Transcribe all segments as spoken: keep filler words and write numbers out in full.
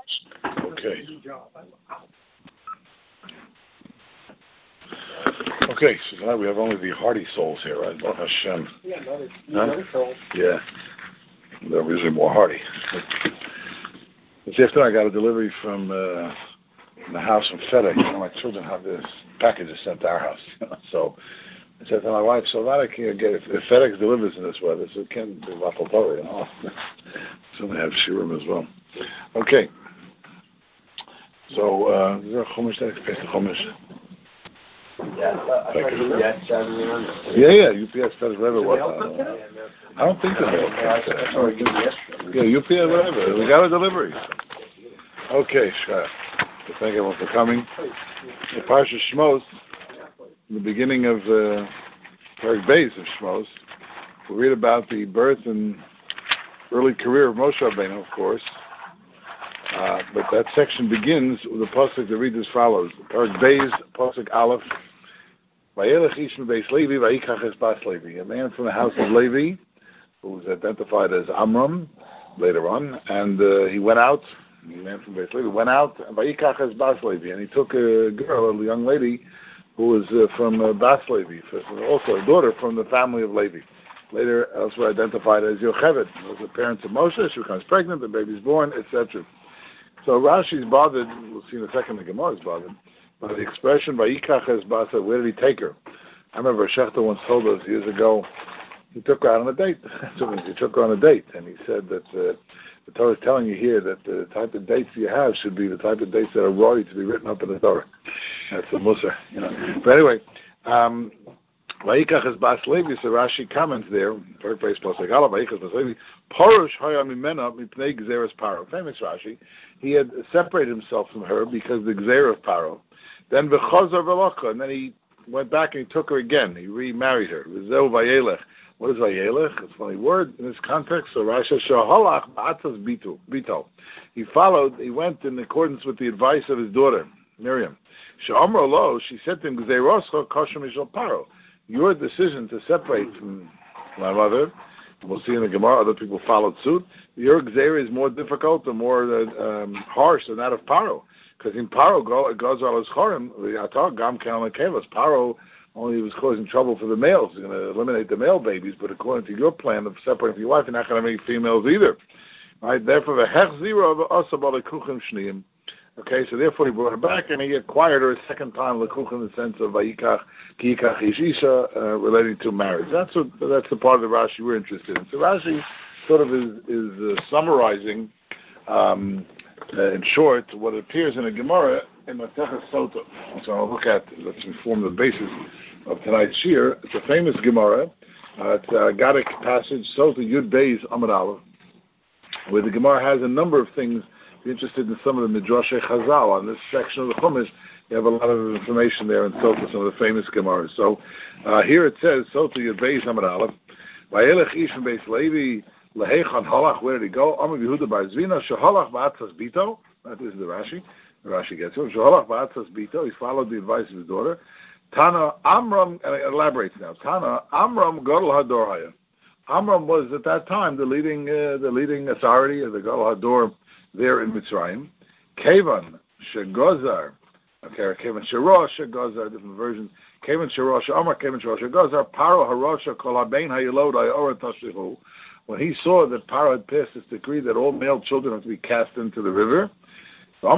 Okay. Okay, so now we have only the hardy souls here, right? Baruch Hashem. Yeah, another, huh? another soul. Yeah. They're usually more hardy. This afternoon I got a delivery from uh, the house from FedEx. You know, my children have this package sent to our house. So I said to my wife, so that I can get, if, if FedEx delivers in this weather, so it can be Raffle Torah, you know. So they have shirim as well. Okay. So, uh, is there a chumash there? Paste the chumash. Yeah, uh, yeah, yeah, U P S, FedEx, whatever. What? Uh, I don't think the mail comes there. Yeah, U P S, whatever. We got a delivery. Okay, Shkaya. Thank everyone for coming. The Parsha Shmos, in the beginning of the uh, Perek Beis of Shmos, we read about the birth and early career of Moshe Rabbeinu, of course. Uh, but that section begins with a pasuk that reads as follows: Perek Beis, pasuk Aleph. Vayelech ish mebeis Levi, vayikach es bas Levi. A man from the house of Levi, who was identified as Amram later on, and uh, he went out. The man from Beis Levi went out, vayikach es bas Levi, and he took a girl, a young lady, who was uh, from uh, Bas Levi, also a daughter from the family of Levi. Later, elsewhere identified as Yocheved. Was the parents of Moshe. She becomes pregnant, the baby's born, et cetera. So Rashi's bothered. We'll see in a second. The Gemara is bothered by the expression "Vayikach es basa." Where did he take her? I remember Shechter once told us years ago. He took her out on a date. So he took her on a date, and he said that uh, the Torah is telling you here that the type of dates you have should be the type of dates that are roy to be written up in the Torah. That's the Musar, you know. But anyway, um, Vayikach es bas Levi. So Rashi comments there. Perek Beis pasuk Aleph. Vayikach es bas Levi. Parush haya mimena mipnei gzeras Paro. Famous Rashi. He had separated himself from her because of the gzera of Paro. Then v'chazar v'locha, and then he went back and he took her again. He remarried her. V'zeu vayelech. What is vayelech? It's a funny word in this context. So Rashi shahalach ba'atzas bito. Bito. He followed. He went in accordance with the advice of his daughter Miriam. She'amar lo. She said to him, "Gzeiroscha kosher mishal Paro." Your decision to separate from my mother. We'll see in the Gemara, other people followed suit. Your gzeira is more difficult and more uh, um, harsh than that of Paro. Because in Paro, it goes all as chorim, gam kanal kevas. Paro only was causing trouble for the males. He's going to eliminate the male babies, but according to your plan of separating from your wife, you're not going to make females either. Right? Therefore, the hech zero of asabal kuchim shniyim. Okay, so therefore he brought her back and he acquired her a second time, lekuch in the sense of vayikach, kiyikach ishisha, uh, relating to marriage. That's what, that's the part of the Rashi we're interested in. So Rashi sort of is, is uh, summarizing, um, uh, in short, what appears in a Gemara in Maseches Sota. So I'll look at, let's inform the basis of tonight's shir. It's a famous Gemara. Uh, it's a Gadic passage, Sota Yud Beis Amud Aleph, where the Gemara has a number of things. If you're interested in some of the Midrashei Chazal on this section of the Chumash, you have a lot of information there in Sota, some of the famous Gemaras. So uh, here it says, Sota Yud Beis Amud Aleph, Vayelech ish Beis Levi, Lehechan halach, where did he go? Amar Yehuda bar Zvina, shehalach ba'atzas bito. That is the Rashi. The Rashi gets it. Shehalach ba'atzas bito. He followed the advice of his daughter. Tana Amram, and it elaborates now. Tana Amram Gadol Hador Haya. Amram was at that time the leading, uh, the leading authority of the Gadol Hador there in Mitzrayim. Kevan Shegozar. Okay, Kevan Sherosh Shegozar. Different versions. Kevan Sherosh Amar Kevan Sherosh Shegozar. Paro Harosha Kol Habein Hayilod Hayora Tashihu. When he saw that Paro had passed this decree that all male children have to be cast into the river, so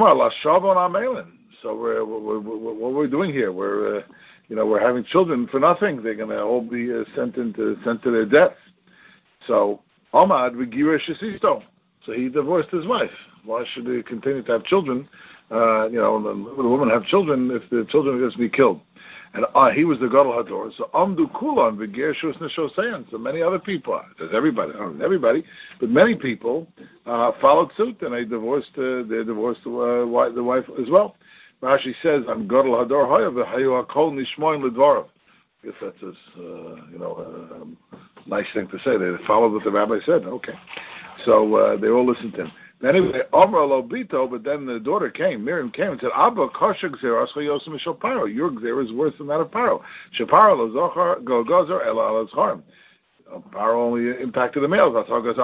we're, we're, we're, what are we doing here? We're, uh, you know, we're having children for nothing. They're going to all be uh, sent into sent to their death. So Amad v'gira shesisto. So he divorced his wife. Why should he continue to have children? Uh, you know, the, the woman have children if the children are going to be killed. And uh, he was the Gadol Hador. So Amdu Kulan v'gershus neshoseyan. So many other people, there's everybody, not everybody, but many people uh, followed suit and they divorced. Uh, they divorced uh, wife, the wife as well. Rashi says, "I'm Gadol Hador Hayav v'hayu hakol nishmoin ledvarav." I guess that's a uh, you know a um, nice thing to say. They followed what the rabbi said. Okay, so uh, they all listened to him. Anyway, Omra lo bito, but then the daughter came, Miriam came and said, Abba kosher gzera ascha yosem mishal Paro. Your gzera is worse than that of Paro. Shaparo lo zochar go gozer ela al azharm. Paro only impacted the males.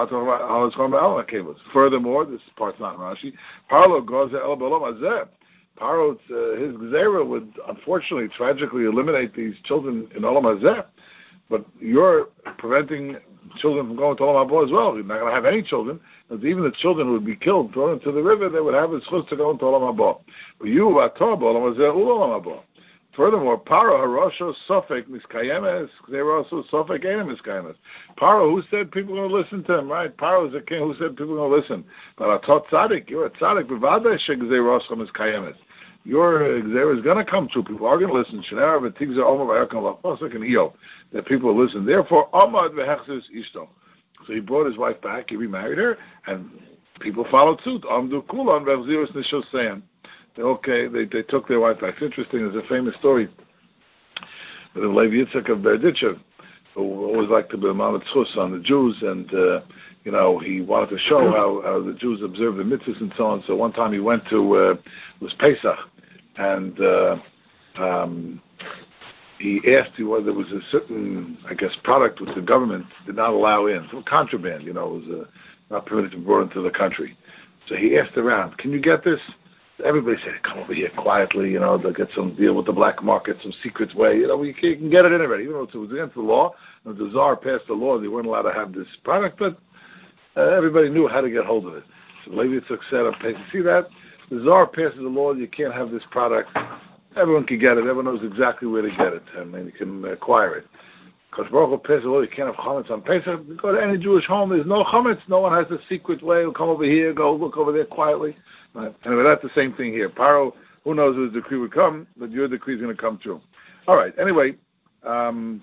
Furthermore, this part's not in Rashi. Paro goes to El Balom Azeh. Paro, uh, his Gzera would unfortunately, tragically eliminate these children in Olam Hazeh. But you're preventing children from going to Olam Haba as well. You're not going to have any children. Because even the children would be killed, thrown into the river, they would have a schus to go into Olam Haba. But you, Ator, Olam Hazeh, Olam Haba. Furthermore, Paro Harosho Sofek Miskayemes, they were also Sofek Enem Miskayemes. Paro, who said people are going to listen to him, right? Paro is a king who said people are going to listen. But Atot Tzadik, you're a Tzadik, Bivadeh Shek Zeiroscho Miskayemes. Your Xer is going to come true. People are going to listen. Shenera v'tigzer Omer v'Yakam v'Chosek and Iyov. That people will listen. Therefore, Amad v'Hechzus Ishto. So he brought his wife back. He remarried her, and people followed suit. Amdu Kulan v'Chzirus Nishosayim. Okay, they they took their wife back. It's interesting. There's a famous story of Levi Yitzchak of Berditchev, who always liked to be Mamet Tzchus on the Jews, and uh, you know he wanted to show how, how the Jews observe the mitzvahs and so on. So one time he went to uh, it was Pesach, and uh, um, he asked whether there was a certain, I guess, product which the government did not allow in, some contraband. You know, it was uh, not permitted to be brought into the country. So he asked around, "Can you get this?" Everybody said, "Come over here quietly, you know, they'll get some deal with the black market, some secret way, you know, we can, you can get it in already." Even though it was against the law, and the Tsar passed the law, they weren't allowed to have this product, but uh, everybody knew how to get hold of it. So Levi Yitzchak said, "Okay, you see that? The Tsar passes the law, you can't have this product. Everyone can get it, everyone knows exactly where to get it, and then you can acquire it. Because Baruch Hu passes the law, you can't have chametz on Pesach. You go to any Jewish home, there's no chametz, no one has a secret way, we'll come over here, go look over there quietly." Right. Anyway, that's the same thing here. Paro, who knows whose decree would come, but your decree is going to come true. All right. Anyway, um,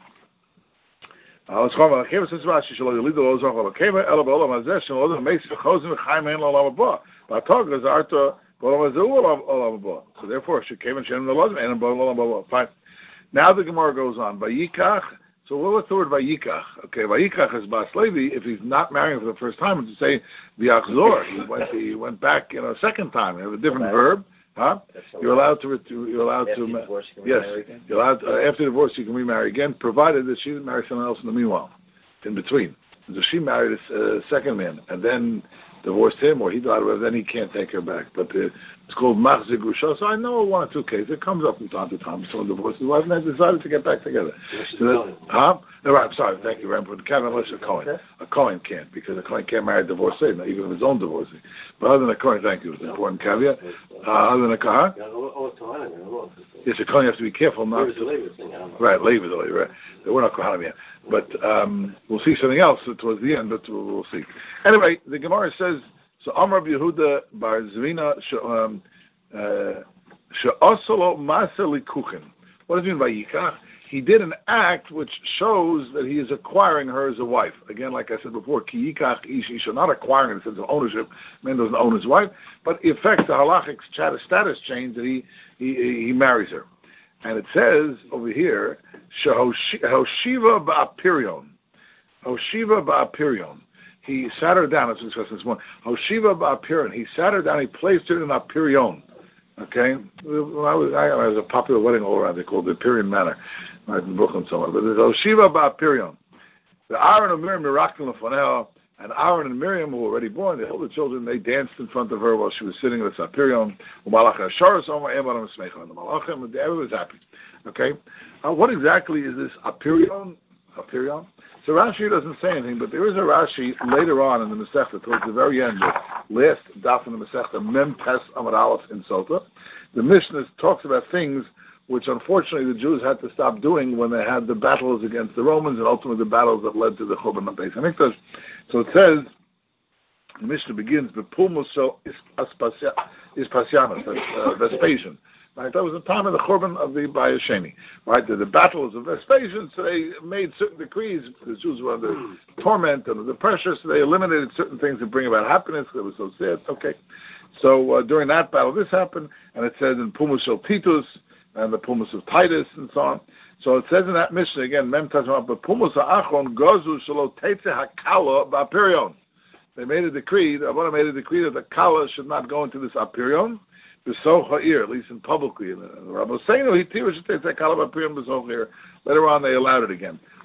let's go on. So therefore, fine. Now the Gemara goes on. Vayikach. So what's the word vayikach? Okay, vayikach is bas Levi. If he's not marrying for the first time, it's to say v'yachzor. He went, he went back, you know, a second time. You have a different verb, huh? You're allowed to. You're allowed after to. Divorce, you can yes, remarry again? You're allowed. To, uh, after divorce, you can remarry again, provided that she didn't marry someone else in the meanwhile, in between. So she married a uh, second man, and then divorced him, or he died, or then he can't take her back. But uh, it's called machzik grusha. So I know one or two cases. It comes up from time to time. Someone divorced his wife, and they decided to get back together. So that, huh? No, right, I'm sorry. Thank you, Rembrandt. The Kevin unless a Cohen. A Cohen can't, because a Cohen can't marry a divorcee, not even of his own divorcee. But other than a Cohen, thank you. It's an important caveat. Uh, other than a Cohen, yes, a Cohen, you have to be careful not to. Right, labor the labor. Right. We're not Kohanim yet, but um, we'll see something else towards the end. But we'll, we'll see. Anyway, the Gemara says. So Amar Yehuda Bar Zvina she'asolo masa likuchen. What does it mean by yikach? He did an act which shows that he is acquiring her as a wife. Again, like I said before, ki yikach ish isha, not acquiring in the sense of ownership. Man doesn't own his wife, but it affects the halachic status change that he he, he marries her. And it says over here she'hoshiva ba'apirion, hoshiva ba'apirion. He sat her down, as we discussed this morning. Hoshiva ba'apirion. He sat her down, he placed her in apirion. Okay? I was, I was a popular wedding all around. They called it the Apirion Manor. Right in Brooklyn somewhere. But it's Hoshiva ba'apirion. The Aaron and Miriam miraklim lefanel, and Aaron and Miriam, who were already born, they held the children, they danced in front of her while she was sitting in this apirion. U'malach ha'sharas omar eman ha'smeicha. And the malachim, everyone was happy. Okay? Uh, what exactly is this apirion? Apirion? So Rashi doesn't say anything, but there is a Rashi later on in the Masechta, towards the very end, the last daf in the Masechta, Mem Tes Amud Aleph in Sota. The Mishnah talks about things which unfortunately the Jews had to stop doing when they had the battles against the Romans and ultimately the battles that led to the Churban of Beis Hamikdash. So it says, the Mishnah begins, B'pulmus shel Ispasianus, that's Vespasian. Right, that was the time of the Churban of the Bayis Sheni. Right, the, the battles of Vespasian, so they made certain decrees. The Jews were under torment and under pressure, so they eliminated certain things to bring about happiness. They were so sad. Okay, so uh, during that battle, this happened, and it says in Pumus shel Titus and the Pumus of Titus and so on. So it says in that Mishnah again, Mem Tazma, but Pumus ha'achron gozu shelo teitze hakala ba'apirion. They made a decree. The Rabbana made a decree that the kala should not go into this apirion. At least in publicly. Later on, they allowed it again.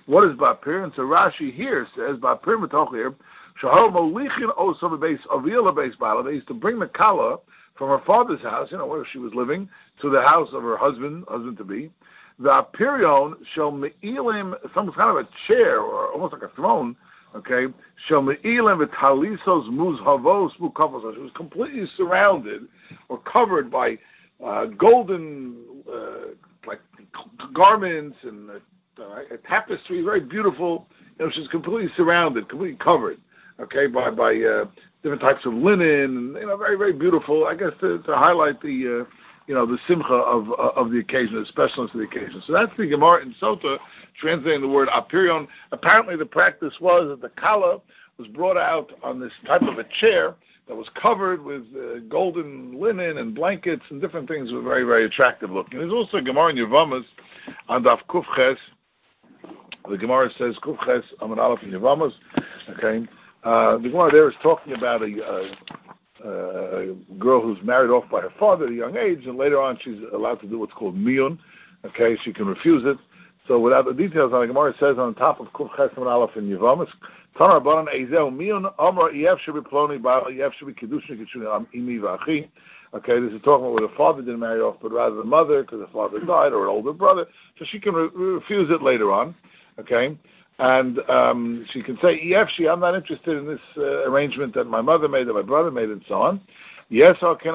What is Ba'apirion? So Rashi here says, Ba'apirion Metochir, Shahal Molichin Osam Beis Avila Beis Bala. They used to bring the Kala from her father's house, you know, where she was living, to the house of her husband, husband to be. The Apirion shall Me'ilim, some kind of a chair, or almost like a throne, okay, shall Me'ilim Vitalisos Muzhavos Mukavos. She was completely surrounded or covered by uh, golden, uh, like, garments and uh, a tapestry, very beautiful. You know, she's completely surrounded, completely covered, okay, by by uh, different types of linen, and you know, very very beautiful. I guess to, to highlight the uh, you know the simcha of uh, of the occasion, the specialness of the occasion. So that's the Gemara in Sota translating the word apirion. Apparently, the practice was that the kala was brought out on this type of a chair that was covered with uh, golden linen and blankets and different things. Were very very attractive looking. There's also a Gemara in Yevamos on Daf Kuf Ches. The Gemara says, Kuf Ches Amud Aleph in Yevamos. Okay, uh, the Gemara there is talking about a, a, a girl who's married off by her father at a young age, and later on she's allowed to do what's called miyun. Okay, she can refuse it. So without the details, on the Gemara says on the top of Kuf Ches Amud Aleph in Yevamos, Tanar Baran Eizeu Miyun Amar Yev Shebi Ploni Ba Yev Shebi Kiddushin Kiddushin Imi V'Achi. Okay, this is talking about where the father didn't marry off, but rather the mother, because the father died, or an older brother, so she can re- refuse it later on. Okay, and um, she can say, "Yefshi, I'm not interested in this uh, arrangement that my mother made, that my brother made, and so on." Yes,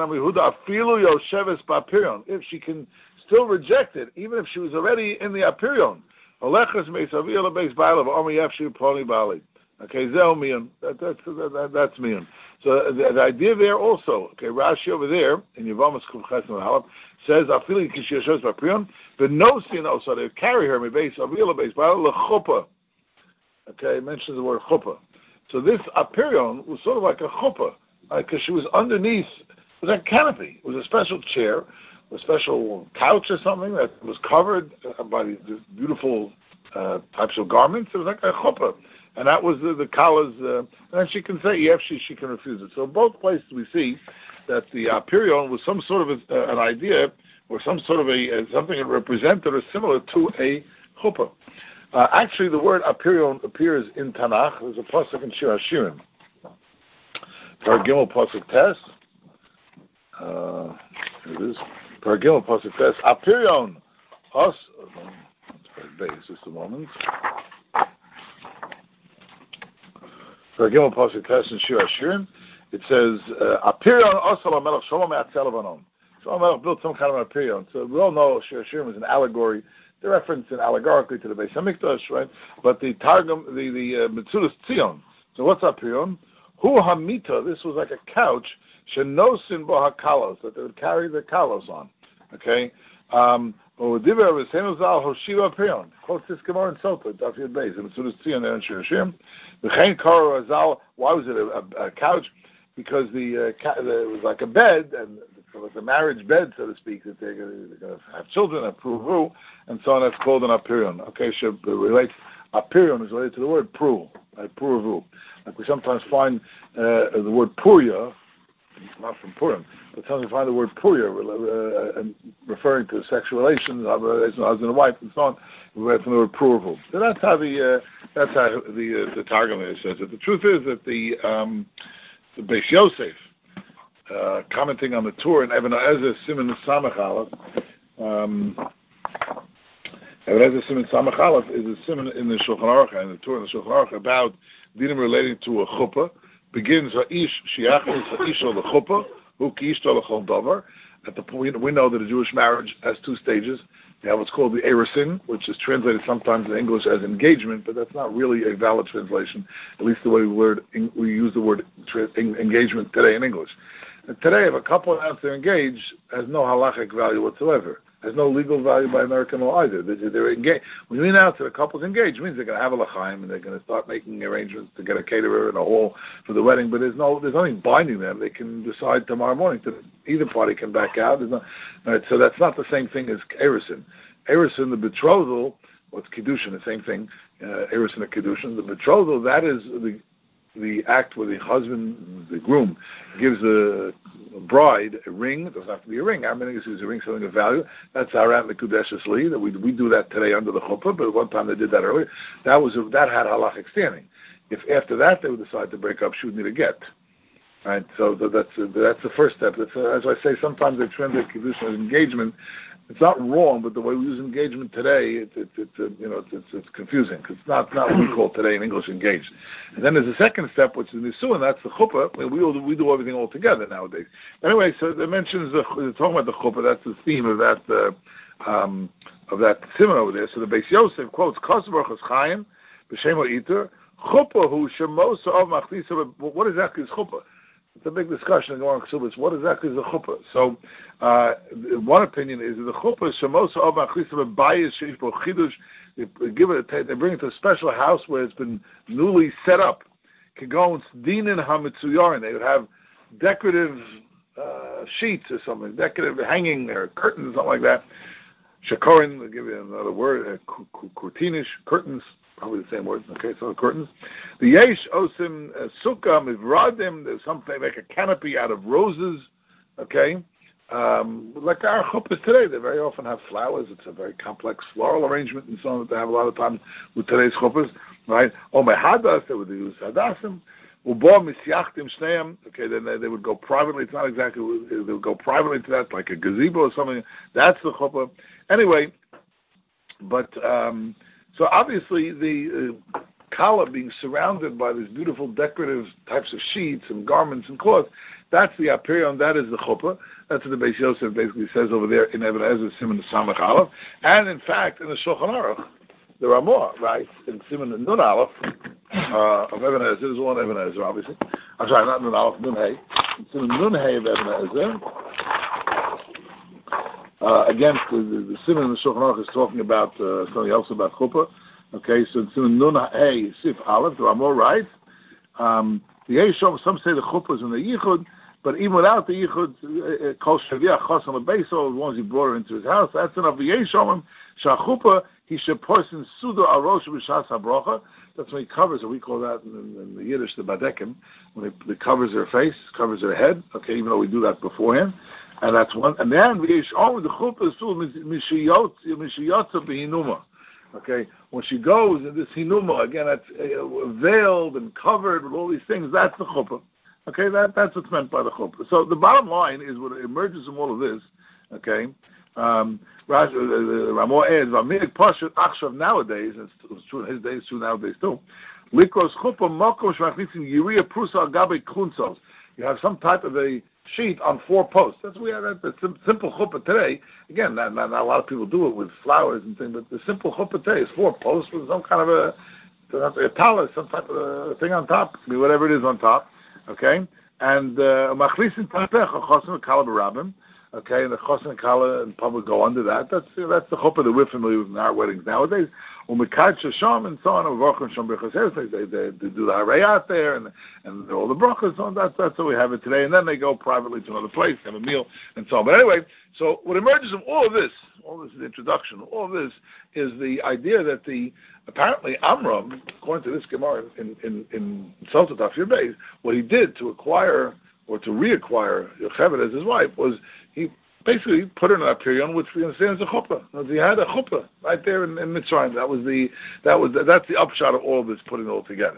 if she can still reject it, even if she was already in the apirion. Okay, that, that's that, that's mian. So the, the idea there also, okay, Rashi over there in Yevamos Kuf Ches Amud Aleph says, "Afili kishiyashos ba'prion, v'nosin also they carry her mebeis avila beis ba'al lechuppah." Okay, it mentions the word chuppah. So this apirion was sort of like a chuppah, because right, she was underneath. It was a canopy. It was a special chair, a special couch or something that was covered by these beautiful uh, types of garments. It was like a chuppah. And that was the, the Kala's, uh, and then she can say, yes, she, she can refuse it. So in both places we see that the apirion was some sort of a, uh, an idea, or some sort of a, uh, something that represented or similar to a chuppah. Uh, actually, the word apirion appears in Tanakh. There's a pasuk in Shir Hashirim. Paragimel pasuk tes. Uh, here it is. Paragimel pasuk tes. Apirion. Us. Base, just a moment. Paragimel pasuk tes in Shir Hashirim. It says, Apirion Osal HaMelech Shalom Me'atzel Lebanon. Shalom HaMelech built some kind of an apirion. So we all know Shir Hashirim is an allegory. The reference in allegorically to the Beis Hamikdash, right? But the Targum, the the uh, Metzudas Tzion. So what's apirion? Hu hamita. This was like a couch. Shenosin bo hakalos, that they would carry the kalos on. Okay. Um, Quotes this Gemara in Sota, Daf Yud Beis, and Metzudas Tzion there in Shir Hashirim. V'chein karo azal. Why was it a, a, a couch? Because the, uh, ca- the it was like a bed, and it was a marriage bed, so to speak, that they're going to have children, have pruvu, and so on. That's called an apirion. Okay, so it relates. Apirion is related to the word pru, like pruvu. Like we sometimes find uh, the word puria, not from Purim, but sometimes we find the word puria uh, referring to sexual relations, husband and wife, and so on. We read from the word pruvu. So that's how the uh, that's how the uh, the Targum says it. The truth is that the um, the Beis Yosef, uh, commenting on the Torah in Even HaEzer Siman Samach Aleph, um, Even HaEzer Siman Samach Aleph is a siman in the Shulchan Aruch, and the Torah in the Shulchan Aruch about dinim relating to a chuppah. Begins Ha'ish Shiachos Ha'isha L'chuppah Hu Ki'ishto L'chol Davar. At the point we know that a Jewish marriage has two stages. You have what's called the Erusin, which is translated sometimes in English as engagement, but that's not really a valid translation. At least the way we, word, we use the word tra- engagement today in English. And today, if a couple announce they're engaged, has no halachic value whatsoever. Has no legal value by American law either. They're, they're engaged. When you announce that a couple's engaged, it means they're going to have a l'chaim and they're going to start making arrangements to get a caterer and a hall for the wedding. But there's no, there's nothing binding them. They can decide tomorrow morning that either party can back out. There's no, right, so that's not the same thing as erusin. Erusin, the betrothal, what's kiddushin, the same thing. Uh, erusin and kiddushin, the betrothal, that is the the act where the husband, the groom, gives a bride a ring. It doesn't have to be a ring. I'm going to use a ring, something of value. That's Arat Mekudeshes Li. That we we do that today under the chuppah, but one time they did that earlier. That was a, that had halachic standing. If after that they would decide to break up, she would need a get. Right, so that's that's the first step. That's, uh, as I say, sometimes they trend the kedusha as engagement. It's not wrong, but the way we use engagement today, it, it, it, uh, you know, it's, it's, it's confusing because it's not not what we call today in English engaged. And then there's a second step, which is nisuin. That's the chuppah. I mean, we all, we do everything all together nowadays. Anyway, so it mentions the talking about the chuppah. That's the theme of that uh, um, of that simon over there. So the Beis Yosef quotes Kos Baruch Chaim b'Shem Ha'iter chuppah hu shemosa of machlisa. What exactly is chuppah? It's a big discussion in Gemara Ksubas. What exactly is the chuppah? So, uh, one opinion is that the chuppah is shemosa of machlisa b'bayis sheish bo chidush. They give it, they bring it to a special house where it's been newly set up. Kigons dinin hamitzuyarin. They would have decorative uh, sheets or something, decorative hanging or curtains, something like that. Shakorin. I'll give you another word. Uh, kurtinish curtains. Probably the same word. Okay, so the curtains. The yesh osim sukkah mivradim. There's something like a canopy out of roses. Okay, um, like our chuppahs today. They very often have flowers. It's a very complex floral arrangement and so on that they have a lot of time with today's chuppahs. Right? O mehadas. They would use hadasim. Ubo misyachtim shneim. Okay, then they, they would go privately. It's not exactly. They would go privately to that, like a gazebo or something. That's the chuppah. Anyway, but. Um, So obviously the uh, kala being surrounded by these beautiful decorative types of sheets and garments and cloths, that's the aperion, that is the chuppah. That's what the Beis Yosef basically says over there in Even HaEzer, Siman Samach Aleph. And in fact, in the Shulchan Aruch, the Ramah writes in Siman Nun Aleph uh, of Even HaEzer, there's one Even HaEzer obviously. I'm sorry, not Nun Aleph, Nun Hey. In Siman Nun Hey of Even HaEzer, Uh, again, the, the, the Simon in the Shulchan Aruch is talking about uh, something else about chuppah. Okay, so Simon Nun Hey Sif Aleph, the Ramah writes, um, the Yeshom, some say the chuppah is in the Yichud, but even without the Yichud, Kol Shaviach Chosam Beisol, as long as he brought her into his house, that's enough. The Yeshom, Shachuppah, he should person Sudo Arosh B'Shas HaBrocha. That's when he covers her. We call that in, in the Yiddish the Badekim, when he, he covers her face, covers her head. Okay, even though we do that beforehand. And that's one. And then we oh, the chuppah is full mishiyotza behinuma. Okay, when she goes in this hinuma again, that's uh, veiled and covered with all these things. That's the chuppah. Okay, that that's what's meant by the chuppah. So the bottom line is what emerges from all of this. Okay, um, Ramah adds, "V'aminik pashut achshav nowadays." It's true in his days, true nowadays too. Likros chuppah makom shmachnitzin yiriya prusa agabe klunsos. You have some type of a sheet on four posts. That's we have that, the simple chuppah today. Again, not, not, not a lot of people do it with flowers and things, but the simple chuppah today is four posts with some kind of a, a talus, some type of a thing on top, whatever it is on top. Okay, and machlisin tapech chosim kala b'rabim. Okay, and the chosim and kala and public go under that. That's you know, that's the chuppah that we're familiar with in our weddings nowadays. Umikad shasham and so on. They, they, they, they do the harayat there and and all the brachas. So that's that's how we have it today. And then they go privately to another place, have a meal, and so on. But anyway, so what emerges from all of this, all this is the introduction. All of this is the idea that the apparently Amram, according to this Gemara in in in Sotah Daf Yud Beis, what he did to acquire or to reacquire Yocheved as his wife was he basically put her in a period which we understand is a chuppah. He had a chuppah right there in, in Mitzrayim. That was the that was the, that's the upshot of all of this, putting it all together.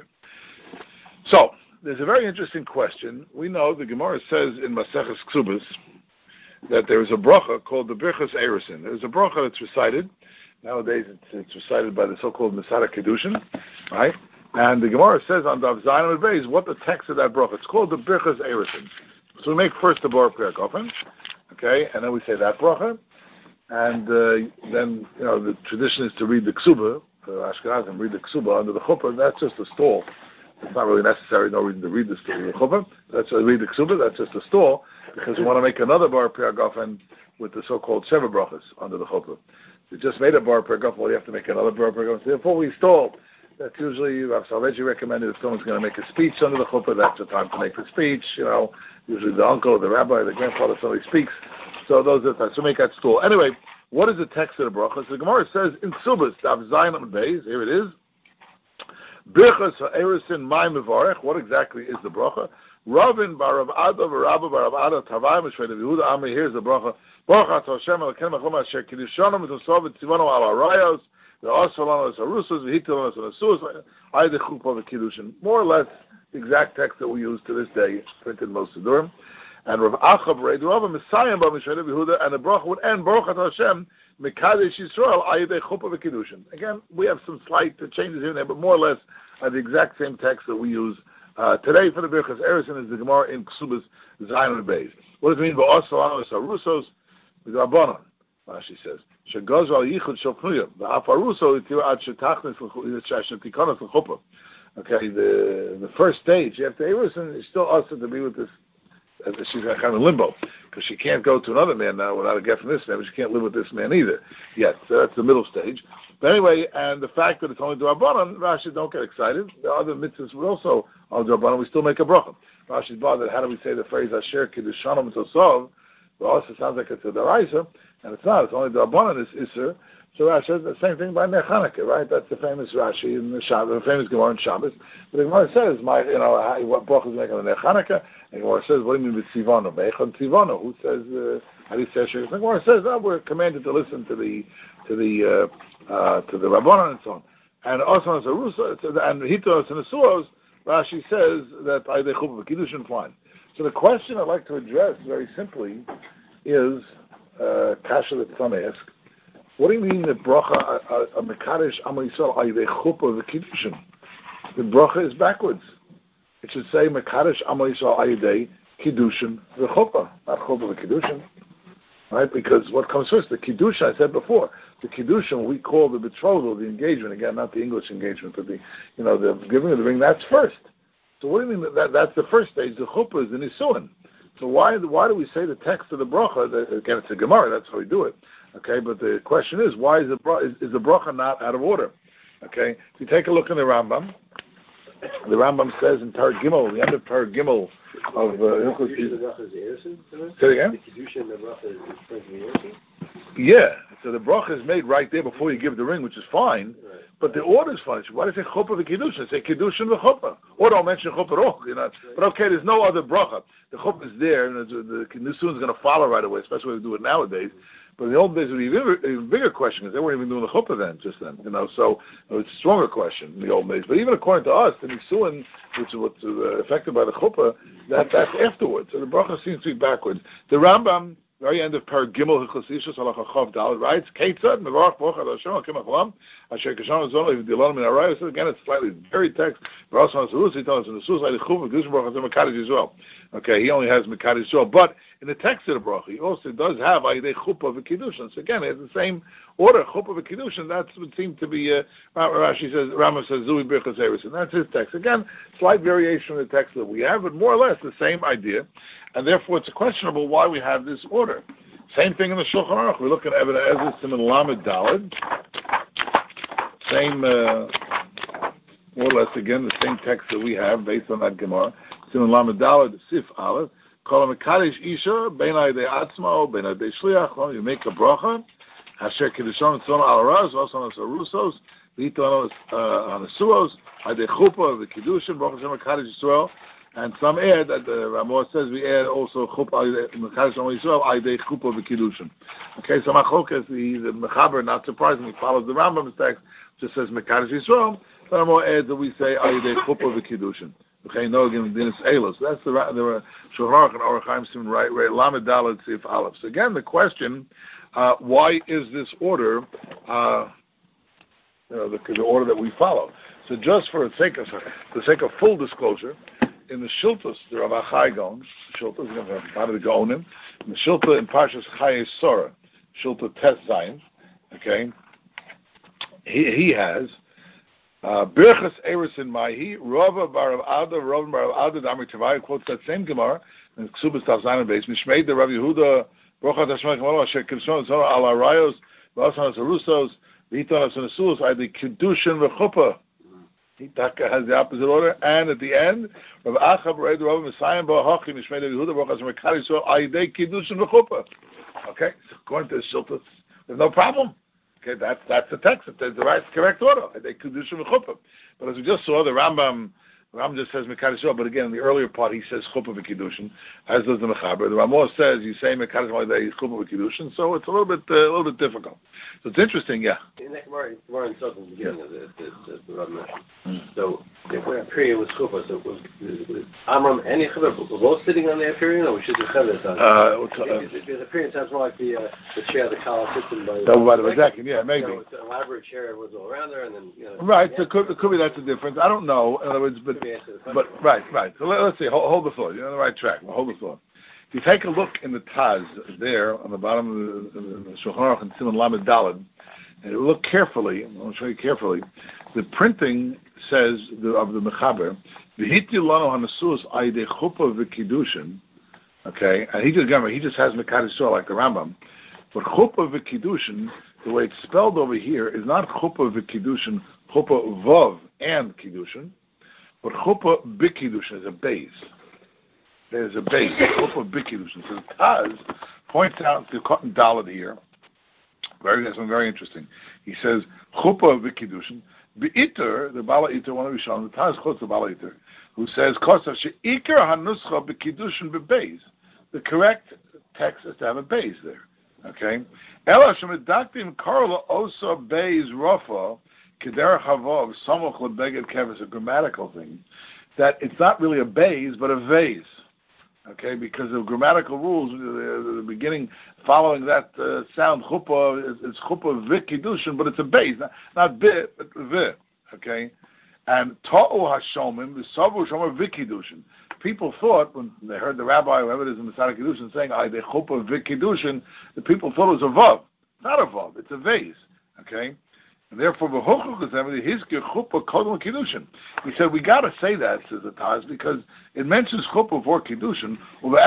So there's a very interesting question. We know the Gemara says in Maseches Ksubas that there is a bracha called the Birchas Erusin. There's a bracha that's recited nowadays. It's, it's recited by the so-called Masada Kedushin, right? And the Gemara says on Daf Zayin and Beis what the text of that bracha. It's called the Birchas Erusin. So we make first the Bar Prayer Kofen, okay, and then we say that bracha, and uh, then you know the tradition is to read the Ksuba for Ashkenazim, read the Ksuba under the chuppah. And that's just a stall. It's not really necessary, no reason to read this to the chuppah. That's uh, read the Ksuba. That's just a stall because we want to make another Bar Prayer Kofen with the so-called Sheva brachas under the chuppah. We just made a Bar Prayer Kofen. Well, you have to make another Bar Prayer Kofen. So therefore, we stall. That's usually, Rav Salveji recommended if someone's going to make a speech under the chuppah, that's the time to make the speech. You know, usually the uncle, the rabbi, the grandfather, somebody speaks. So those are the times. So make that stall. Anyway, what is the text of the bracha? So the Gemara says in Subas, Daf Zayin Amud Beis, here it is. Birchas ha'erusin mai mevarech. What exactly is the bracha? Ravin bar Rav Ada v'Rabba bar Rav Ada Tavai Mishmei Rav Yehuda Amri. Here's the bracha. Baruch Atah Hashem Elokeinu Melech Asher Kiddushanu Mitzvot V'Tzivanu Al Arayos V'Asar Lanu Es Harusas V'Hitel Lanu Es Nesuos Ayde Chuppah V'Kiddushin. More or less the exact text that we use to this day, printed in most Sidurim. And Rav Achav Reid Rav Messiah Bar Mishmei Rav Yehuda, and the bracha would end Baruch Atah Hashem Mekadesh Yisrael Ayde Chuppah V'Kiddushin. Again, we have some slight changes here and there, but more or less are the exact same text that we use Uh, today for the Birchas Erison is the Gemara in Ksubas Zayin and Beis. What does it mean? Ba'asal lanu es harusos v'Rabbanan. Rashi says shegoz al yichud shel pnuyim v'af haruso itiu ad shetachnes shetikonos l'chuppah. Okay, the the first stage after Erison is still us to be with this. Uh, she's kind of in limbo because she can't go to another man now without a get from this man, but she can't live with this man either yet. So that's the middle stage. But anyway, and the fact that it's only D'Rabbanan, Rashi, don't get excited. The other mitzvahs would also on D'Rabbanan, we still make a bracha. Rashi's bothered, how do we say the phrase Asher Kiddushanu Mitzvot? Well, also sounds like it's a Daraisa, and it's not. It's only D'Rabbanan is Isser. So Rashi says the same thing by Ner Chanukah, right? That's the famous Rashi in the Shabbos, the famous Gemara in Shabbos. But the Gemara says, my, you know, how, what bracha is making on Ner Chanukah? And the Gemara says, what do you mean with Tzivanu? Meichon Tzivanu. Who says, uh, how do you say Asher? The Gemara says, oh, we're commanded to listen to the to the uh, uh, to the Rabbanan and so on. And also as a Rusa and Hitos and the Suos, Rashi says that Ayde Chuppah V'Kiddushin fine. So the question I'd like to address very simply is uh, Kasha that some ask. What do you mean that bracha a mekadesh amal yisrael ayidei chuppah v'kiddushin? The bracha is backwards. It should say mekadesh amal yisrael ayidei kiddushin v'chuppah, not chuppah v'kiddushin, right? Because what comes first? The kiddushin. I said before, the kiddushin we call the betrothal, the engagement. Again, not the English engagement, but the you know the giving of the ring. That's first. So what do you mean that, that that's the first stage? The chuppah is the nisuin. So why why do we say the text of the bracha? That, again, it's a Gemara. That's how we do it. Okay, but the question is, why is the is, is the bracha not out of order? Okay, if you take a look in the Rambam, the Rambam says in Parag Gimel, the end of Parag Gimel of uh, say it again. Yeah, so the bracha is made right there before you give the ring, which is fine. Right. But the order is fine. Why do you say chuppah v'kiddushin? Say kiddushin v'chuppah. Or don't mention chuppah at all. You know. Right. But okay, there's no other bracha. The chuppah is there, and the, the, the nisun is going to follow right away, especially when we do it nowadays. But in the old days, it would be a bigger, a bigger question because they weren't even doing the chuppah then, just then, you know. So it's a stronger question in the old days. But even according to us, the nisuin, which is what's uh, affected by the chuppah, that that's afterwards. So the bracha seems to be backwards. The Rambam, very end of Parag Gimel Hichosishus Halacha Chav Daled writes, Keitzad Mevarach Bocha Hashem Hakim Achalam Asher Kishon Zono Yivdilan Min Arayos. Again, it's slightly very text. But also on Sarus, he tells us in the Sus Ayde Chuv Gushin Baruch Hashem Mekadosh Yisrael. Okay, he only has Mekadosh Yisrael, but in the text of the bracha, he also does have Ayde Chuppah V'Kiddushin. So again, it's the same order. Chuppah V'Kiddushin. That's what seemed to be. Uh, Rashi says, Rama says Zui Birchas Erison. That's his text. Again, slight variation in the text that we have, but more or less the same idea, and therefore it's questionable why we have this order. Same thing in the Shulchan Aruch. We look at Eben Ezra Siman Lamed Daled. Same, uh, more or less again, the same text that we have based on that Gemara. Siman Lamed Daled, Sif Aleph. Kol HaMekadesh Isha, Ben Ayidei Atzma, Ben Ayidei Shliach. You make a bracha. Asher Kiddushon Tzon Al Raz, also on the Sarusos, V'Ito on the Suos, Ayidei Chuppah, the Kiddushin, Baruch Hashem HaKadosh Yisrael. And some add that the Ramah says we add also chuppah mekadosh on Yisrael ayidei chuppah v'kiddushin. Okay, so Machokas the the Mechaber, not surprisingly, follows the Rambam's text, just says mekadosh Yisrael. The Ramah adds that we say ayidei chuppah v'kiddushin. Okay, no again dinis elos. That's the the Shulchan Aruch and Orach Chaim Sim right right Lamed Daled Sif Aleph. So again, the question: uh, why is this order? Uh, you know, the, the order that we follow. So just for the sake of for the sake of full disclosure. In the Shiltos, the Rav Achai Gaon, Shiltos, part of the Gaonim, in the Shilta in Parshas Chayei Sora, Shilta Tes Zayin, okay, he he has Birchas Erison Maihi, Rava Bar Rav Ada, Rava Bar Rav Ada, Damri Tavai quotes that same Gemara in Ksubas Tav Zayin base, Mishmeid the Rav Yehuda, Brocha Tashmach Malo Asher Kiddushon Zona Al Arayos, Vasan Sarusos, Viton Asanesuos, I the Kiddushin v'Chuppah. Taka has the opposite order, and at the end, Rav Achav Reid Rav Messiah Ba'Hachi Mishmei Yehuda Baruch Hashem Mekadosh Yisrael Ayidei Kiddushin v'Chuppah. Okay, so according to the Shiltos, there's no problem. Okay, that's that's the text. It's the right correct order. Ayidei Kiddushin v'Chuppah. But as we just saw, the Rambam Ram just says Mekadosh Yisrael, but again, in the earlier part, he says Chuppah v'Kiddushin, as does the Mechaber. The Ramah says you say Mekadosh Yisrael, Chuppah v'Kiddushin, so it's a little bit, uh, a little bit difficult. So it's interesting, yeah. In that Gemara, Gemara in the beginning yeah. of the, the, the, the Rav mentioned. Mm. So the period was Chuppah. So was, was Amram and Yechaber were both sitting on the Aperion, or was just Yechaber? The Aperion sounds more like the uh, the chair the Kala sits in by. That was the second, yeah, maybe. You know, it's an elaborate chair was all around there, and then you know. Right, so it could, it could be that's the difference. I don't know. In other words, but but right, right. So let, let's see. Hold, hold the thought. You're on the right track. Well, hold the thought. If you take a look in the Taz there on the bottom of the, the, the Shulchan Aruch and Siman Lamed Daled, and you look carefully. I'll show you carefully. The printing says the, of the Mechaber, "V'hiti lanu hanasuos aydei chuppah v'kiddushin." Okay, and he just remember he just has Mekadosh Yisrael like the Rambam, but chuppah v'kiddushin, the way it's spelled over here is not chuppah v'kiddushin, chuppah vav and kiddushin, but chuppah b'kiddushin is a base. There's a base, chuppah b'kiddushin. So the Taz points out the cotton Dalet here. Very, something very interesting. He says chuppah v'kiddushin b'iter, the Bala Iter, one of the Rishonim, the Taz quotes the Bala Iter, who says kosav she'ikar hanuscha b'kiddushin b'beis. The correct text is to have a base there. Okay? Ela shemedaktim karla osa beis rafa kederach havav samoch lebeged keves, a grammatical thing, that it's not really a base but a vase. Okay, because of grammatical rules, the, the beginning following that uh, sound chuppah is, is chuppah v'kiddushin, but it's a base, not, not bit, but v. Okay, and ta'u hashomim v'savu shomim v'kiddushin. People thought when they heard the rabbi, whoever it is in the Masada Kiddushin, saying "I de chuppah v'kiddushin," the people thought it was a vav. It's not a vav; it's a vase. Okay. And therefore, he said, we got to say that, says the Taz, because it mentions chuppah for kiddushin,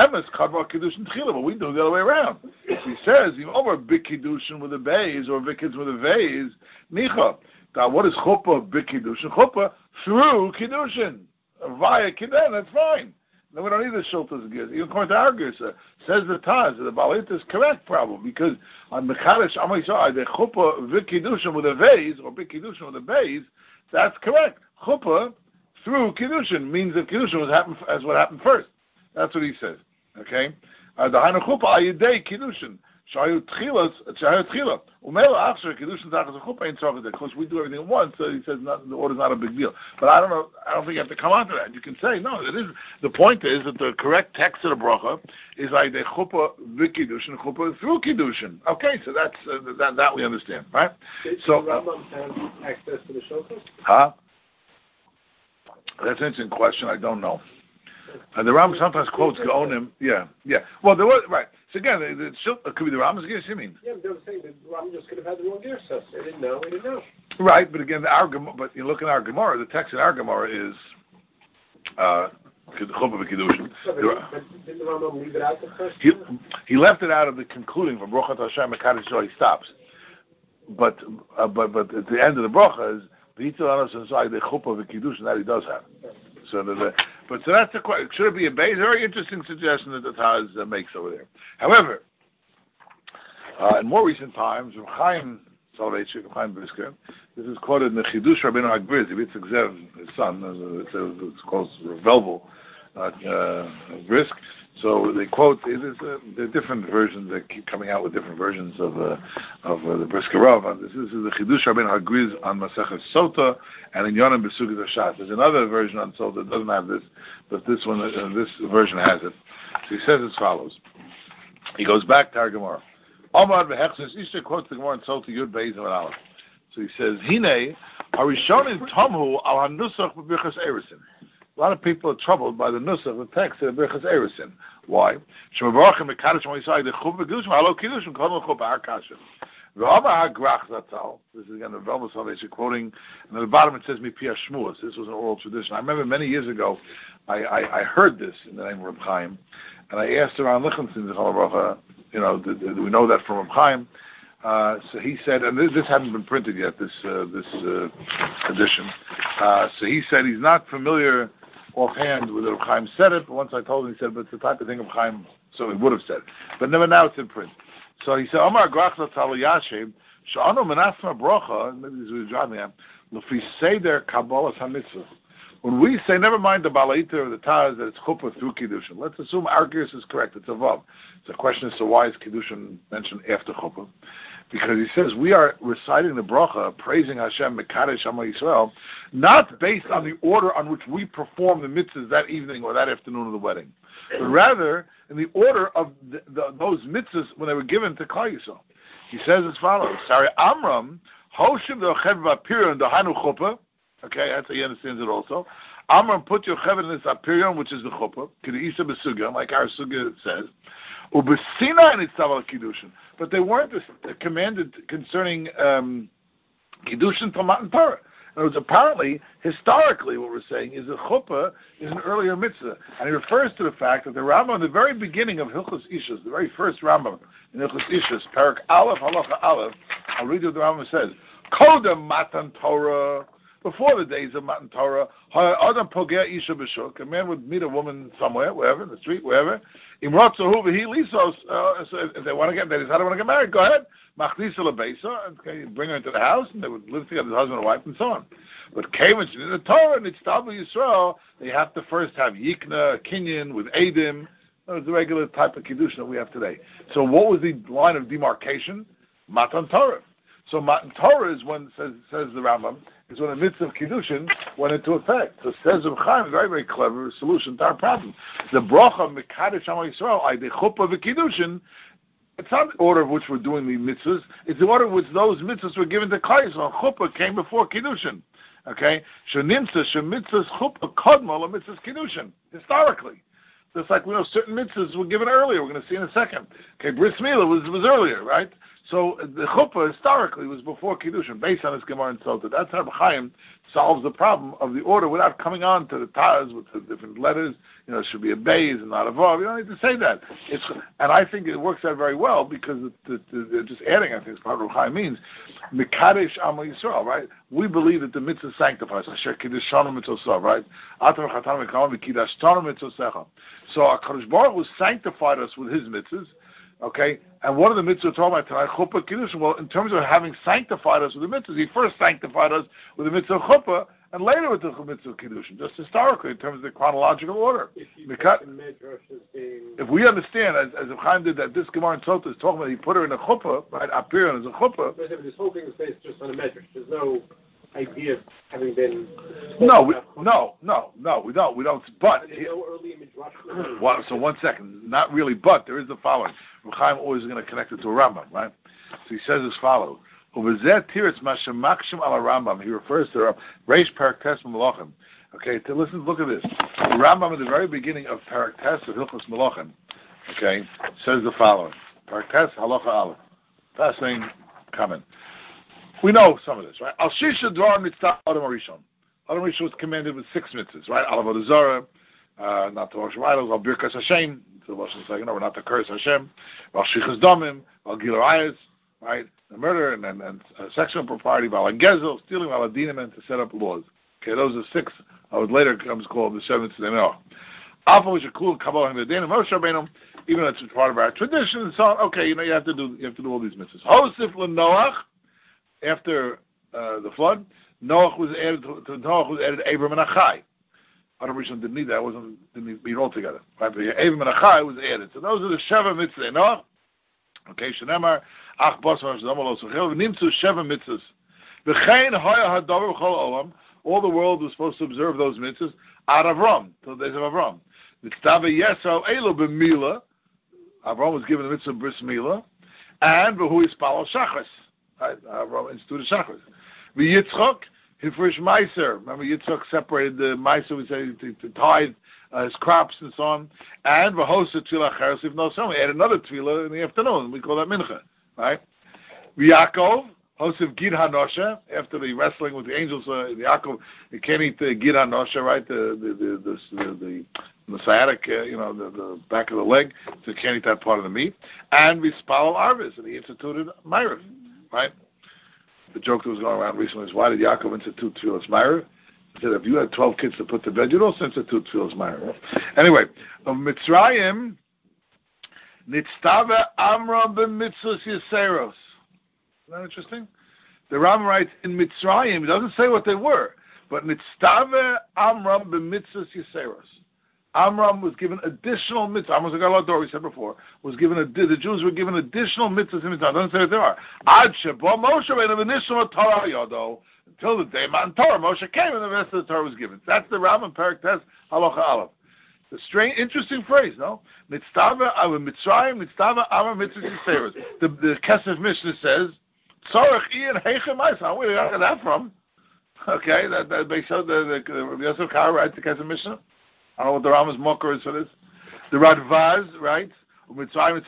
but we do it the other way around. He says, over big kiddushin with a bays or vikids with a vase, nicha. Now, what is chuppah big kiddushin? Chuppah through kiddushin, via kidden. That's fine. No, we don't need the shultas gears. Even according to our gears, uh, says the Taz, the Balit is correct, probably, because on Mekadosh Amayisai, the chuppah v'kiddushin with a vase, or b'kiddushin with a vase, that's correct. Chuppah through kiddushin means that kiddushin was happen as what happened first. That's what he says. Okay, the hainu chuppah ayidei kiddushin. Shayu tchilas, shayu tchila. Umelo achsher kiddushin tachas a chuppah ain't talking that. Of course, we do everything at once, so he says not, the order's not a big deal. But I don't know. I don't think you have to come on to that. You can say no. It is. The point is that the correct text of the bracha is like the chuppah v'kiddushin, chuppah through kiddushin. Okay, so that's uh, that. That we understand, right? Did so, the Rambam have access to the shulchan? Huh? That's an interesting question. I don't know. Uh, the Rambam sometimes quotes Gaonim. Yeah, yeah. Well, there was right. So again, it, it, it could be the Rambam's gears. You mean? Yeah, but they were saying that Rambam just could have had the wrong gear stuff. They didn't know. They didn't know. Right, but again, our but you look at our Gemara. The text in our Gemara is uh, chuppah v'kiddushin. So, but, but didn't the Rambam leave it out the first? He, he left it out of the concluding from Brochat Hashem Mekadosh Yisrael. He stops, but uh, but but at the end of the bracha is v'yitzil anos inside the chuppah v'kiddushin that he does have. So the, the But so that's the question. Should it be a base? Very interesting suggestion that the Taz uh, makes over there. However, uh, in more recent times, Reb Chaim Soloveitchik, Reb Chaim Brisker, this is quoted in the Chidush Rabbeinu Hagbriz, Yitzchak Zev, his son, uh, it's, uh, it's called Velvel uh, uh, Brisk. So they quote, it is, uh, there are different versions that keep coming out with different versions of uh, of uh, the Brisker Rav. Uh, this is the Chidush Rabbeinu Hagbriz on Masechet Sota and in Yonim Besugit Hashat. There's another version on Sota that doesn't have this, but this one, uh, this version has it. So he says as follows. He goes back to our Gemara. Omar v'hechzes Isha quotes the Gemara in Sota Yud Beis and Aleph. So he says, Hine harishonim tamhu al hanusach b'birchas erisin. A lot of people are troubled by the nusach, the text of Birchas Erisin. Why? Shemavarachim mekadosh moisai the chuv v'kiddushin halo kiddushin kol chuv ha'akashim. V'amar ha'grach zatzal. This is again the Velvel Salvation quoting, and at the bottom it says mipia shmuas. This was an oral tradition. I remember many years ago, I, I, I heard this in the name of Reb Chaim, and I asked around Lichtenstein, you know, do, do we know that from Reb Chaim? Uh, so he said, and this, this hadn't been printed yet, this uh, this uh, edition. Uh, so he said he's not familiar offhand with Reb Chaim said it, but once I told him, he said, but it's the type of thing Reb Chaim so he would have said. But never now it's in print. So he said, Omar Grachla Talo Yashem, Sha'anu Menasma Brocha, maybe this is what he's driving at, L'fi Seder Kabbalas HaMitzvah. When we say, never mind the Balaita or the Taz, that it's Chuppah through Kiddushin, let's assume our guess is correct, it's a Vav. So the question is, so why is Kiddushin mentioned after Chuppah? Because he says, we are reciting the Bracha, praising Hashem, Mekadesh Amo Yisrael, not based on the order on which we perform the mitzvahs that evening or that afternoon of the wedding, but rather in the order of the, the, those mitzvahs when they were given to Klal Yisrael. He says as follows, Sorry, Amram, Hoshim the Vapirion, the Hanu Chuppah. Okay, that's how he understands it also. Amram, put your Chevet in this Apirion, which is the Chuppah, K'de'isa B'Sugya, like our Sugya says. Ubesina in Itzav Kiddushin. But they weren't commanded concerning um, Kiddushin from Matan Torah. In other words, apparently, historically, what we're saying is that Chuppah is an earlier mitzvah. And he refers to the fact that the Rambam, in the very beginning of Hilchos Ishus, the very first Rambam in Hilchos Ishus, Parak Aleph, Halacha Aleph, I'll read you what the Rambam says. Kodem Matan Torah, before the days of Matan Torah, Adam Pogea Isha B'Shuk, a man would meet a woman somewhere, wherever, in the street, wherever. Imratzahu v'hi lisos, if they want to get, that is, how do they want to get married? Go ahead. Machnisa lebeisa, okay, bring her into the house, and they would live together as husband and wife, and so on. But Kevich in the Torah, and it's Tabu Yisrael, they have to first have Yikna, Kinyan, with Adim. That was the regular type of Kiddush that we have today. So what was the line of demarcation? Matan Torah. So Matan Torah is when, says, says the Rambam, is when the mitzvah of Kiddushin went into effect. So says Reb Chaim, a very, very clever solution to our problem. The bracha Mekadesh Amo Yisrael, I the chuppah v'Kiddushin, it's not the order of which we're doing the mitzvahs, it's the order of which those mitzvahs were given to Klal Yisrael. Chuppah came before Kiddushin. Okay? Shenimtza, shemitzvahs chuppah kodma mitzvahs Kiddushin, historically. Just like we know certain mitzvahs were given earlier, we're going to see in a second. Okay, Bris Milah was, was earlier, right? So the chuppah historically was before Kiddushin, based on this Gemara and Sota. That's how Chaim solves the problem of the order without coming on to the Taz with the different letters. You know, it should be a Beis and not a Vav. You don't need to say that. It's, and I think it works out very well because the, the, the, just adding, I think, is part of what Chaim means. Mekadesh Amo Yisrael, right? We believe that the mitzvah sanctifies. Asher Kiddushan mitzvah, right? Atam Chatan Mekam V'Kiddashtan mitzvah. So HaKadosh Baruch Hu sanctified us with His mitzvahs. Okay, and what are the mitzvahs talking about tonight? Chuppah Kiddushin. Well, in terms of having sanctified us with the mitzvahs, He first sanctified us with the mitzvah of Chuppah, and later with the mitzvah of Kiddushin, just historically, in terms of the chronological order. If, because, being... if we understand, as, as Chaim did, that this Gemara in Sota is talking about, he put her in a Chuppah, right, Apirion as a Chuppah. But this whole thing is based just on a medrash. There's no idea of having been... No, we, no, no, no, we don't, we don't, but... There's no early midrash. Well, so one second, not really, but there is the following. Chaim always is going to connect it to a Rambam, right? So he says as follows. He refers to Reish Parak Tes Malachim. Okay, to listen, look at this. The Rambam at the very beginning of Parak Tes of Hilchos Malachim, okay, says the following. Parak Tes Halacha Aleph. Fascinating comment. We know some of this, right? Al Shisha Dvar Mitzvah Adam Arishon. Adam Arishon was commanded with six mitzvahs, right? Al Avodah Zarah, uh, not to worship idols, Al Birkas Hashem, to worship second, no, not to curse Hashem, Al Shichas Damim, Al Gilur Ayis, right? The murder and, and, and uh, sexual propriety, Al Gezel, stealing, Al Adinim, and to set up laws. Okay, those are six. I would later comes called the seventh to them. Alpha was a cool Kabbalah and the Dana Moshe Rabbeinu, even though it's part of our tradition and so on. Okay, you know you have to do you have to do all these mitzvahs. Hosif Noach. After uh, the flood, Noach was added to, to Noach was added Abram and Achai. Adam Rishon didn't need that; it wasn't didn't need to be all together. Right? But Abram and Achai was added. So those are the Sheva mitzvahs. Noach. Okay, Shenemar Ach Basar Shadamalo Sochel Nimtzu Sheva mitzvahs. V'chein Haya Hadavar Chol Olam. All the world was supposed to observe those mitzvahs. Ad Avram till the days of Avram. Mitzvah Yesau Elo b'Mila. Avram was given the mitzvah of Bris Milah, and V'hu Yispal Shachas. Right, Avram instituted Shachris. Yitzchak, Hifrish Meiser. Remember, Yitzchak separated the Meiser, we say, to, to tithe uh, his crops and so on. And Vahosa Tfilah Cheres, if no some, we had another Tfilah in the afternoon. We call that Mincha. Right? Yaakov, Hosef Gid HaNosha, after the wrestling with the angels, uh, Yaakov, you can't eat the Gid HaNosha, right? The the the the, the, the sciatic, uh, you know, the, the back of the leg, so you can't eat that part of the meat. And Vispal Arvis, and he instituted Ma'ariv. Right? The joke that was going around recently is, why did Yaakov institute Tfilas Ma'ariv? He said, if you had twelve kids to put to bed, you'd also institute Tfilas Ma'ariv. Anyway, of Mitzrayim, Nitztava Amram b'mitzvos Yiseros. Isn't that interesting? The Ram writes, in Mitzrayim, he doesn't say what they were, But Nitztave Amram b'mitzvahs Yiseros. Amram was given additional mitzvahs. Amram was a galador, we said before, was given a, the Jews were given additional mitzvahs in mitzvahs. Doesn't say that there are. Ad sheba Moshe v'inavnishma Torah yodo. Until the day Matan Torah, Moshe came and the rest of the Torah was given. That's the Rambam Perek Tes Halacha Aleph. The strange, interesting phrase, no? Nitztava Ava Mitzrayim, Nitztava Ava Mitzvahs Yiseros. The the Kesef Mishnah says, Tzorach Ian Heichem Ma'isa. Where did I get that from? Okay, that that they showed the the Rabbi Yosef Karo writes the Kesef Mishnah. I don't know what the Rambam's mocker is for this. The Radvaz, right? We don't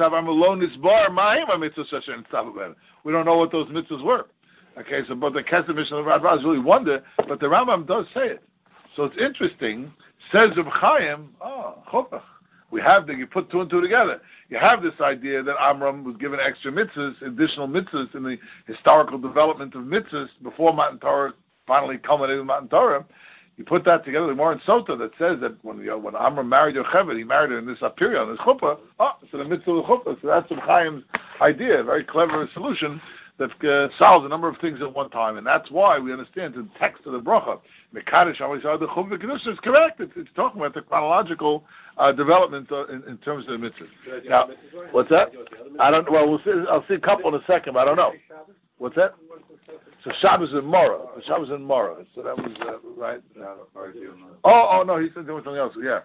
know what those mitzvahs were. Okay, so but the Kesef Mishnah of Radvaz really wonder, but the Rambam does say it. So it's interesting. Says Reb Chaim, oh, chopach. We have the, you put two and two together. You have this idea that Amram was given extra mitzvahs, additional mitzvahs in the historical development of mitzvahs before Matan Torah finally culminated in Matan Torah. You put that together with more in Sota that says that when you know, when Amram married Yocheved, he married her in this period, on this chuppah. Oh, it's in the mitzvah of the chuppah. So that's Reb Chaim's idea, a very clever solution that uh, solves a number of things at one time, and that's why we understand the text of the bracha. Mekadosh always said the Chuv v'Kedusha is correct. It's, it's talking about the chronological uh, development uh, in, in terms of the mitzvah. Now, what's that? I don't. Well, we'll see. I'll see a couple in a second, but I don't know. What's that? So Shabbos and Mora. Shabbos and Mora. So that was uh, right. Uh, oh, oh no, he said there was something else. Yeah.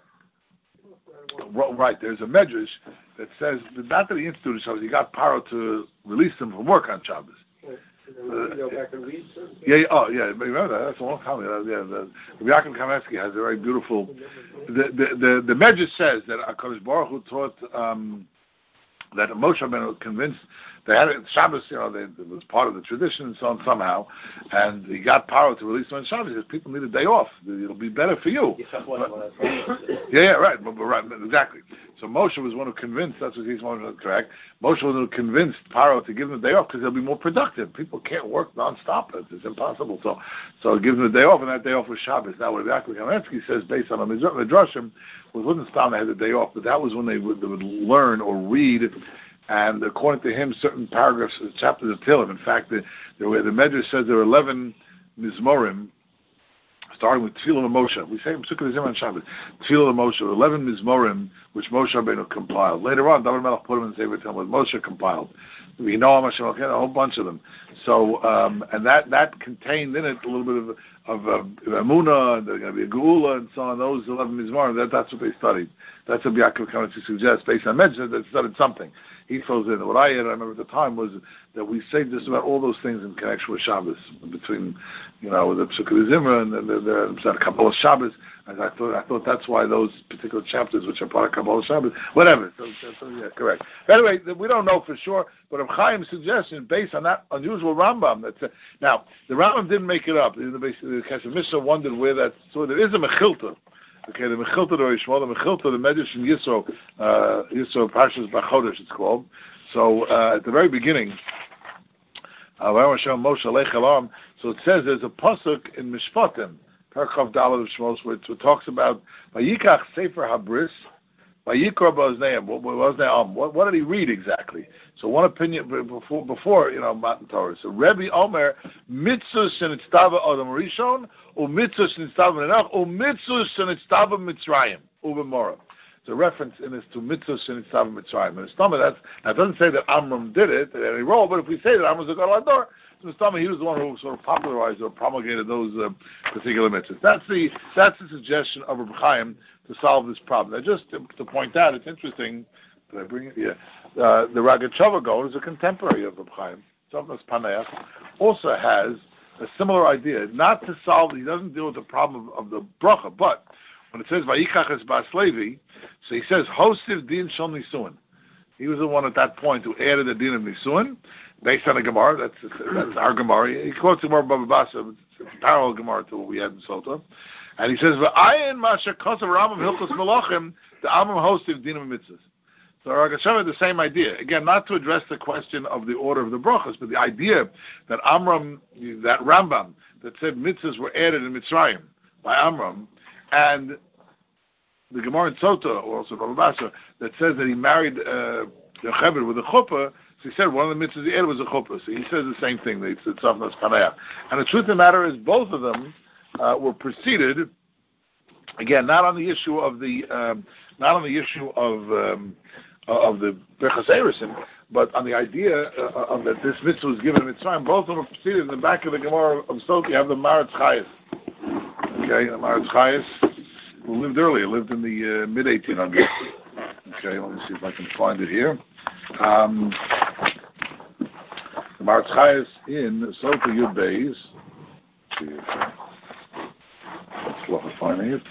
Right, there's a medrash that says that not that he instituted Shabbos, he got Paro to release them from work on Shabbos. Uh, yeah, yeah, oh yeah, remember that? That's a long time ago. Yeah, the, the Yaakov Kamenetsky has a very beautiful. The the the, the medrash says that HaKadosh Baruch Hu taught um, that Moshe Rabbeinu convinced they had it Shabbos, you know, they, it was part of the tradition and so on somehow, and he got Paro to release them on Shabbos because people need a day off. It'll be better for you. But, yeah, yeah, right, but, but right, exactly. So Moshe was one who convinced. That's what he's one who correct. Moshe was one who convinced Paro to give them a day off because they'll be more productive. People can't work nonstop. It's, it's impossible. So, so give them a day off, and that day off was Shabbos. Now, what Yaakov Kamenetsky says, based on a midrashim, was wasn't Stam they had the day off, but that was when they would, they would learn or read. And according to him, certain paragraphs, chapters of Tehillim. In fact, the, the, the Medrash says there are eleven mizmorim, starting with Tefillah and Moshe. We say Pesukah Zimra and Shabbos. Tefillah and Moshe, eleven mizmorim, which Moshe Rabbeinu compiled. Later on, David Melech put them in the Sefer Tehillim, what Moshe compiled. We know Hashem, a whole bunch of them. So, um, and that, that contained in it a little bit of of uh, Emunah, and there's going to be a Geula, and so on. Those eleven mizmorim, that, that's what they studied. That's what Yaakov Kamenetsky suggests, based on Medrash, that they studied something. He throws in. What I had, I remember at the time, was that we say just about all those things in connection with Shabbos, between, you know, the Pesukah Zimra and the, the, the Kabbalah Shabbos. And I thought, I thought that's why those particular chapters, which are part of Kabbalah Shabbos, whatever. So, so yeah, correct. But anyway, we don't know for sure, but Reb Chaim's suggestion, based on that unusual Rambam, that's uh, now the Rambam didn't make it up. The, the, the Kesef Mishnah wondered where that. So there is a Mechilta. Okay, the Mechilta or Yishmael, the Mechilta, the Medrash in Yisro, uh, Yisro Parshas Bachodesh, it's called. So uh, at the very beginning, uh, Moshe Alech Elam, so it says there's a pasuk in Mishpatim, Parachav Daled of Shmos, where it talks about Vayikach Sefer Habris, Vayikra B'Ozneim. What, what, what, what did he read exactly? So one opinion before, before you know, Matan Torah. So Rebbe Omer, Mitzvah Shenitztava Adam Rishon, or Mitzvah Shenitztava Menach, or Mitzvah Shenitztava Mitzrayim, Ubemora. It's a reference in this to Mitzvah Shenitztava Mitzrayim. And Stama, that's, now it doesn't say that Amram did it at any role, but if we say that Amram was a Gadol Hador, so Stama, he was the one who sort of popularized or promulgated those uh, particular mitzvahs. That's the that's the suggestion of Reb Chaim to solve this problem. Now, just to, to point out, it's interesting. Did I bring it? Yeah. Uh, the Ragachover Gaon is a contemporary of Reb Chaim. Tzavnas Paneach also has a similar idea. Not to solve, he doesn't deal with the problem of, of the bracha, but when it says Vayikach es Bas Levi, so he says Hosiv Din Shel Nisuin. He was the one at that point who added the Din of Nisuin based on a Gemara. That's that's our Gemara. He quotes the Gemara Baba Basra. It's a parallel Gemara to what we had in Sota. And he says V'ayin Masha Kosav Ramam Hilchos Melachim the Amram Hosiv Din of Mitzvahs. So Ragachover had the same idea. Again, not to address the question of the order of the brachas, but the idea that Amram, that Rambam, that said mitzvahs were added in Mitzrayim by Amram, and the Gemara in Sota, or also Baba Basra, that says that he married uh, Yocheved with a chuppah. So he said one of the mitzvahs he added was a chuppah. So he says the same thing. It's Tzavnas Paneach. And the truth of the matter is, both of them uh, were preceded, again, not on the issue of the, um, not on the issue of um, of the Birchas Erusin, but on the idea uh, of that this mitzvah was given in Mitzrayim. Both of them were preceded. In the back of the Gemara of Sot, you have the Maratz Chayes. Okay, the Maratz Chayes, who lived earlier, lived in the uh, mid eighteen hundreds. Okay, let me see if I can find it here. Um, the Maratz Chayes in Sot Yud Beis. Let's look at finding it.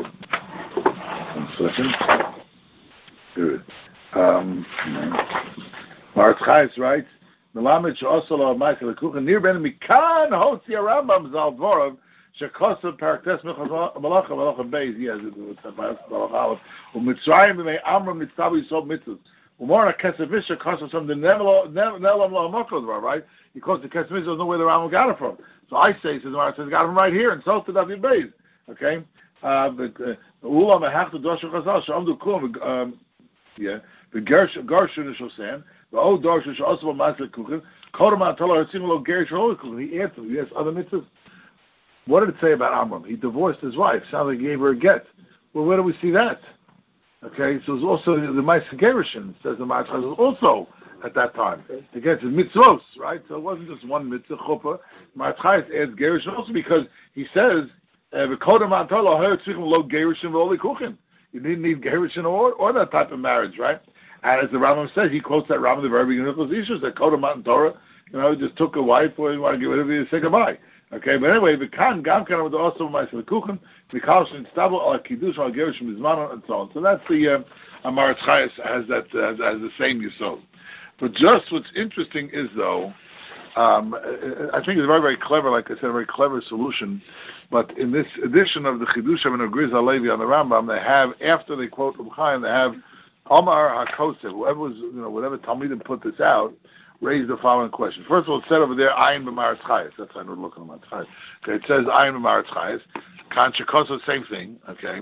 One second. Good. Um, Maratz Chayes writes, Melamed she'osa lo Michael Kuchen nir ben mikan hotzi Rambam zal dvorav shekosav paraktes malacha malacha beis. Yes, it's malacha aleph. U'mitzrayim b'mei Amram nitzavu yisod mitzvahs. U'mor ha'kesav misha kosav from the nelam lo hamakol, right? Because the kesav misha doesn't know where the Rambam got it from. So I say, says Maratz, says got it from right here in Sot David Beis. Okay. Uh, but ulam ha'achtu doshu chazal she'amdu kulam. Um, yeah. The Gersh Gershon is saying the old Dorsh is also a Maslik Kuchen. Kodaman Tolar Singlo Gersh Holy Kuchen. He answered. Yes, other mitzvahs. What did it say about Amram? He divorced his wife. Sounds like he gave her a get. Well, where do we see that? Okay, so it's also the Ma'aseh Gershon says the Maratz Chayes was also at that time against mitzvos, right? So it wasn't just one mitzvah chuppah. Maratz Chayes adds Gershon also because he says the Kodaman Tolar Her Tzrichim Lo Gershon V'Oli Kuchen. You didn't need Gershon or or that type of marriage, right? And as the Rambam says, he quotes that Rambam the very beginning of those issues that Kodah Matan Torah, you know, just took a wife or you want to get rid of it, say goodbye. Okay, but anyway, the Khan Gam Kana with also Ma'aseh Kuchen, the Kalshin Stabel al Kiddush al Gershon Mizmanon and so on. So that's the uh, Maratz Chayes has that uh, has the same yisod. But just what's interesting is though, um, I think it's very very clever. Like I said, a very clever solution. But in this edition of the Chidushim and Agriz Halevi on the Rambam, they have after they quote Reb Chaim, they have Omar HaKosev, whoever was, you know, whatever Talmidim put this out, raised the following question. First of all, it said over there, Ayin b'Maratz Chayes. That's how I'm looking at Maratz Chayes. Okay, it says Ayin b'Maratz Chayes. Kan Shekosev, same thing. Okay,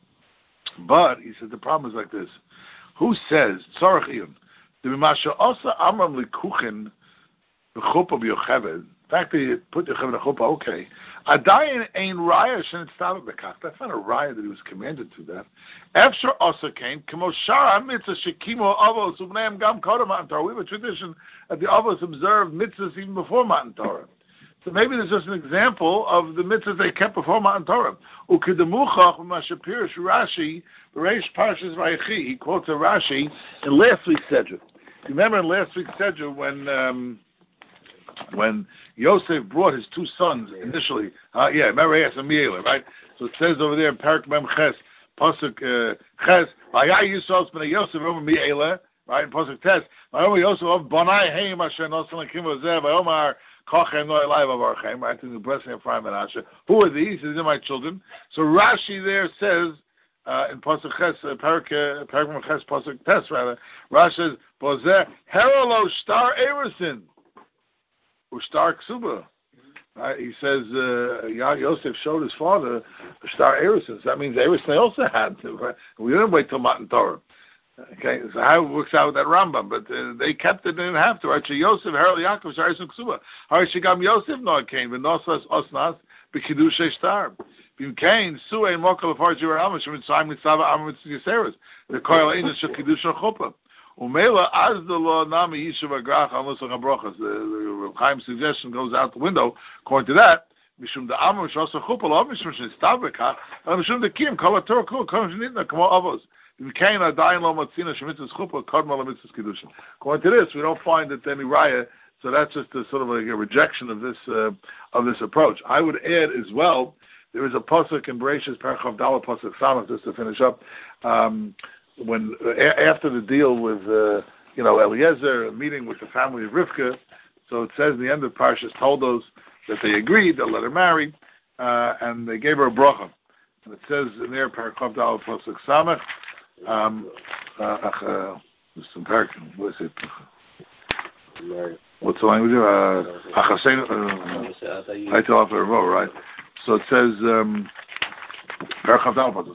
but he said the problem is like this: who says Tzarech Iyun? The B'Masha Osa Amram Likuchen B'Chuppah B'Yocheved. In fact, they put Yocheved in a chuppah. Okay, Adayin Ein Raya Shen Tzaveh B'Kach. That's not a raya that he was commanded to that. Efshar Osa came Kemo Shara Mitzvah Shekimo Avos Ubneim Gam Kodem Matan Torah. We have a tradition that the Avos observed mitzvahs even before Matan Torah. So maybe there's just an example of the mitzvahs they kept before Matan Torah. Ukedemuchach Mashapirish Rashi Reish Parshas Vayechi. He quotes a Rashi in last week's Sedra. Remember in last week's Sedra when um, when Yosef brought his two sons initially, uh, yeah, remember he has a Miela, right? So it says over there in Parak Mem Ches, Pasuk Ches, Vayai Yisrael B'nei Yosef Omer Miela, right? In Pasuk Tes, Vayomar Yosef of Bonai Heim Asher Nosan Lakim Vazeh, Vayomar Kochem Noi Elai Vavarchem, right? To the blessing of Ephraim and Asher. Who are these? These are my children. So Rashi there says, uh, in Pasuk Ches, uh, Parak uh, Parak Mem Ches, Pasuk Tes rather, Rashi says, Bozeh Herolo Shtar Erusin. Ushtar Ksuba. Right? He says uh, Yosef showed his father a star Erusin. So that means Erusin they also had to. Right? We didn't wait till Matan Torah. Okay, so how it works out with that Rambam? But uh, they kept it, they didn't have to. Right? So Yosef, Herel Yaakov, Shtar Erusin Ksuba. Hari Shigam Yosef no it came. V'nosas Osnas b'Kiddushei Shtar. B'Kain Suei Mokal Farji Ramash Mitzrayim Mitzava Amar Mitzvah the Koil Einos Shel Kiddush Chuppah. Umela as the law nami yishuv agrach almost like a brachas. The Reb Chaim's suggestion goes out the window. According to that, mishum the amar shasa chupal mishum shestav bekach, and mishum the kiyum kol haTorah kol kol shenitna kamo avos. V'kein adayin lo matzina shemitzvus chupal kadma lo mitzvus kiddushin. According to this, we don't find that any raya. So that's just a sort of like a rejection of this uh, of this approach. I would add as well. There is a pasuk in Bereshis Parachav Daled pasuk Samach just to finish up. Um, When uh, after the deal with uh, you know Eliezer meeting with the family of Rivka, so it says in the end of Parshas Toldos that they agreed they'll let her marry, uh, and they gave her a bracha. And it says in there Parachav Daled pasuk Samach. Um, uh, uh, what is it? What's the language? Achaseinu. I tell her right. So it says. Um, They gave her this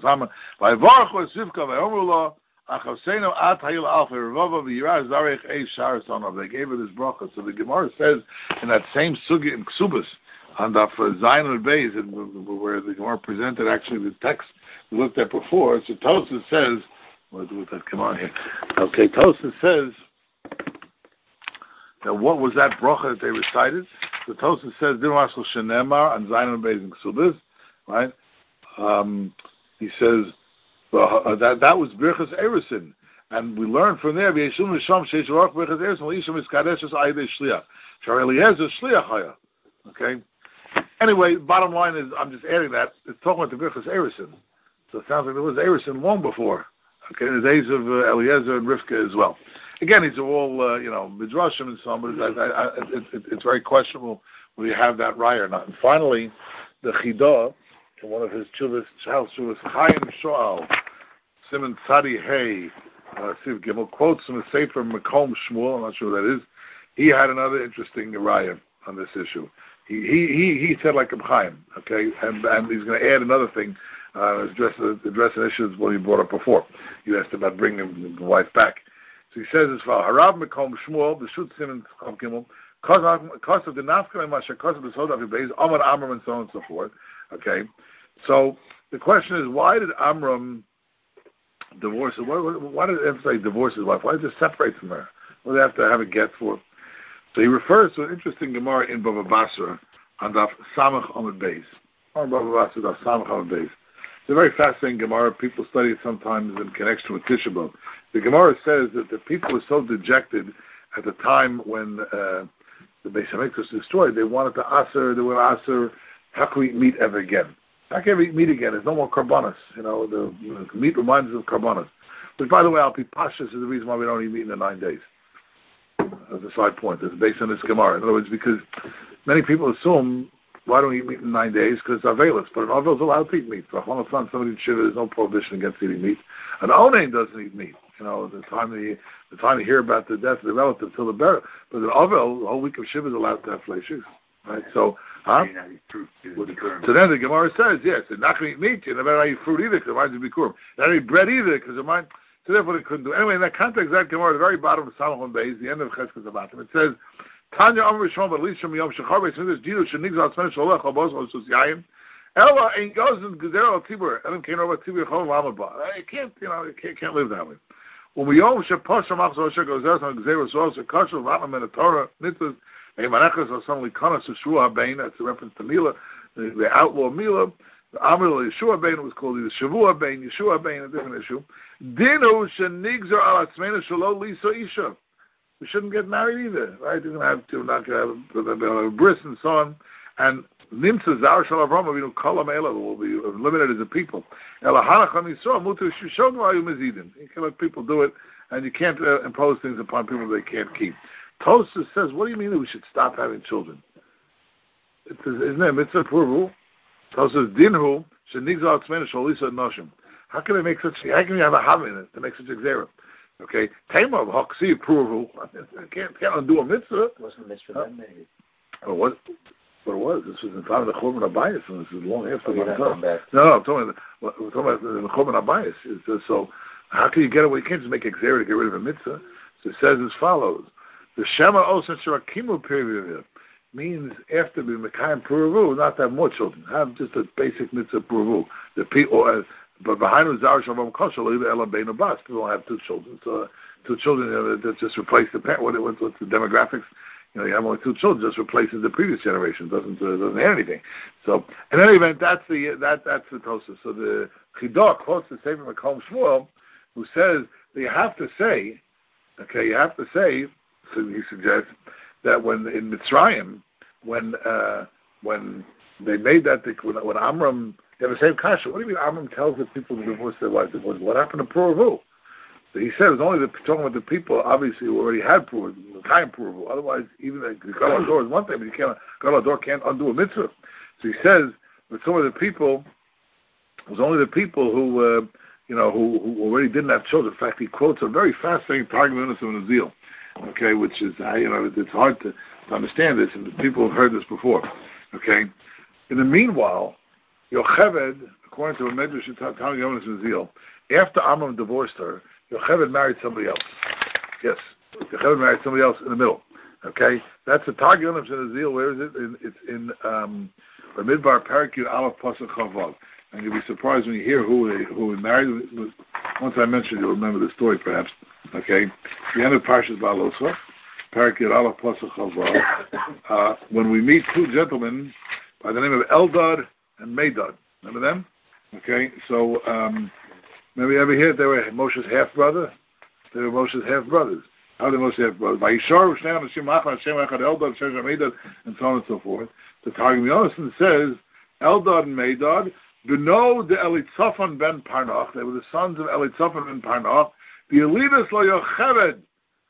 bracha. So the Gemara says in that same sugi in Ksubas on the Zayin and Beis, where the Gemara presented actually the text we looked at before. So Tosfos says, what did that come on here? Okay, Tosfos says that what was that bracha that they recited? So Tosfos says, Din Rasul Shenemar and Zayin and Beis and Ksubis, right? Um, he says uh, that that was Birchas Erusin. And we learn from there, okay? Anyway, bottom line is, I'm just adding that, it's talking about the Birchas Erusin. So it sounds like there was Erusin long before. Okay, in the days of uh, Eliezer and Rivka as well. Again, these are all, uh, you know, Midrashim and so on, but it's, I, I, it, it, it's very questionable whether you have that right or not. And finally, the Chidah, in one of his children's child was Chaim Shoal, Simon Tzadi Hay, Uh, Siv Gimel quotes from the Sefer Makom Shmuel. I'm not sure what that is. He had another interesting raya on this issue. He he he, he said like a Chaim, okay, and and he's going to add another thing, uh, address address an issue what he brought up before. You asked about bringing the wife back. So he says as follows: Harab Makom Shmuel, the Shut Simon Makom Gimel, cause of the Nafka Masha, cause of the Sod of Beis, Amar Amram, and so on and so forth. Okay, so the question is, why did Amram divorce? Why, why did it emphasize divorce his wife? Why did it separate from her? What did they have to have a get for? So he refers to an interesting Gemara in Bava Basra on Daf Samach Amud Beis. On Bava Basra, Daf Samach Amud Beis. It's a very fascinating Gemara. People study it sometimes in connection with Tisha B'Av. The Gemara says that the people were so dejected at the time when uh, the Beis Hamikdash was destroyed. They wanted to aser. They were aser. How can we meet ever again? How can we meet again? There's no more karbanos. You know, the, the meat reminds us of karbanos. Which, by the way, Al Pi Pashas is the reason why we don't even meet in the nine days. As a side point, it's based on this Gemara. In other words, because many people assume, why don't we eat meat in nine days? Because it's Avelis. But an Avel is allowed to eat meat. For Chol Hatzon, somebody in Shiva, there's no prohibition against eating meat. An Onain doesn't eat meat. You know, the time you, the time you hear about the death of the relative till the burial. But an Avel, the whole week of Shiva is allowed to have fleishes. Right? So, huh? So then the Gemara says, yes, they're not going to eat meat. You're never going to eat fruit either because it reminds you of Bikurim. They're not going to eat bread either because it reminds. So therefore they couldn't do it. Anyway, in that context, that Gemara, at the very bottom of Samachon Beis, the end of Cheskes Abatim, it says, Tanya Amr Shom B'Lishim Yom Shechar Beis Midas Jidu Shenigz Atzmen Sholech Habos Osus Yayim Ella Ein Gozen Gezer Al Tibur Elim Kein Over Tibur Chol Lamaba. You can't, you know, you can't, can't live that way. When we Yom Sheposh Shamach Zosher Gozer Son Gezer Sos Kashul Vatlam in the Torah Mitzvahs Eimanechas or some Likanas Shua Bain. That's a reference to Mila, the, the outlaw Mila. The Amr Yeshua Bain was called either Shavua Bain, Yeshua Bain, a different issue. Dinu Shenigzer Al Atzmena Shalo Lisa Isha. We shouldn't get married either, right? You're going to have to, not going to have a, a bris and so on. And Nimsa Zar Shal Avram Avinu Kolam Ela will be limited as a people. Ela Hanacham Yisrael Mutu Shishon Vayu Mezidin. You can let people do it, and you can't uh, impose things upon people they can't keep. Tosfos says, what do you mean that we should stop having children? It says, isn't it a mitzvah purvu? Tosfos Dinhu Shenigzer Atzmena Shal Lisa Noshim. How can they make such? How can you have a having it to make such a gzera? Okay, Tema of Hoksi approval. Can't can't undo a mitzvah. It wasn't a mitzvah then, maybe. Or what? What it was? This was in time of the Churban Abayis, and this is long after the time. No, no, I'm talking about, we're talking about the Churban Abayis. It's, uh, so, how can you get away? You can't just make a gzera to get rid of a mitzvah. So it says as follows: the Shema Osen Shirakimu period means after the Mekayim Puravu, not to have more children. Have just a basic mitzvah Puravu. The people. Uh, But behind Zar Shalom Koshel, Ela Bein Abbas, people don't have two children. So uh, two children you know, that just replace the parent. What, what's, what's the demographics? You know, you have only two children, just replaces the previous generation. Doesn't uh, doesn't add anything. So in any event, that's the that that's the Tosfos. So the Chidah quotes the Sefer Makom Shmuel, who says that you have to say, okay, you have to say. So he suggests that when in Mitzrayim, when uh, when they made that, when, when Amram. You have the same kasha. What do you mean Amram tells the people to divorce their wives? Divorce? What happened to Puravu? So he said it was only the, talking about the people, obviously, who already had Puravu, the time Puravu. Otherwise, even the Gadol Hador is one thing, but you can't, Gadol Hador can't undo a mitzvah. So he says that some of the people, it was only the people who, uh, you know, who, who already didn't have children. In fact, he quotes a very fascinating Targum of Nazil, okay, which is, uh, you know, it's hard to, to understand this, and people have heard this before, okay. In the meanwhile, Yocheved, according to a Medrash Talmud Yonis Nazil, after Amram divorced her, Yocheved married somebody else. Yes, Yocheved married somebody else in the middle. Okay, that's the Targum of Zil. Where is it? In, it's in um, Midbar Parakut Aleph Pasuk Chavav. And you'll be surprised when you hear who who he married. Once I mentioned, you'll remember the story, perhaps. Okay, the end of Parshas Ba'aloscha, Parakut Aleph Pasuk Chavav. Uh, when we meet two gentlemen by the name of Eldad and Medad, remember them? Okay, so um, maybe you ever hear they were Moshe's half brother. They were Moshe's half brothers. How did Moshe have brothers? By Yishar, Shnei Hashem Achad, Hashem Echad, Eldad, Hashem Medad, and so on and so forth. The Targum Yonasan says Eldad and Medad, Beno de Elitzaphan ben Parnach. They were the sons of Elitzaphan ben Parnach. The Elidas lo Yocheved,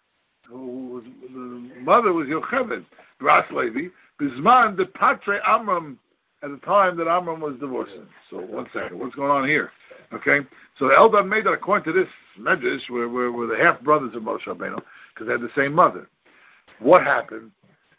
whose mother was Yocheved, Ras Levi. Bisman de Patre Amram, at the time that Amram was divorcing. So one second, what's going on here? Okay, so the Eldad made that according to this medrash, were, were, were the half brothers of Moshe Rabbeinu because they had the same mother. What happened?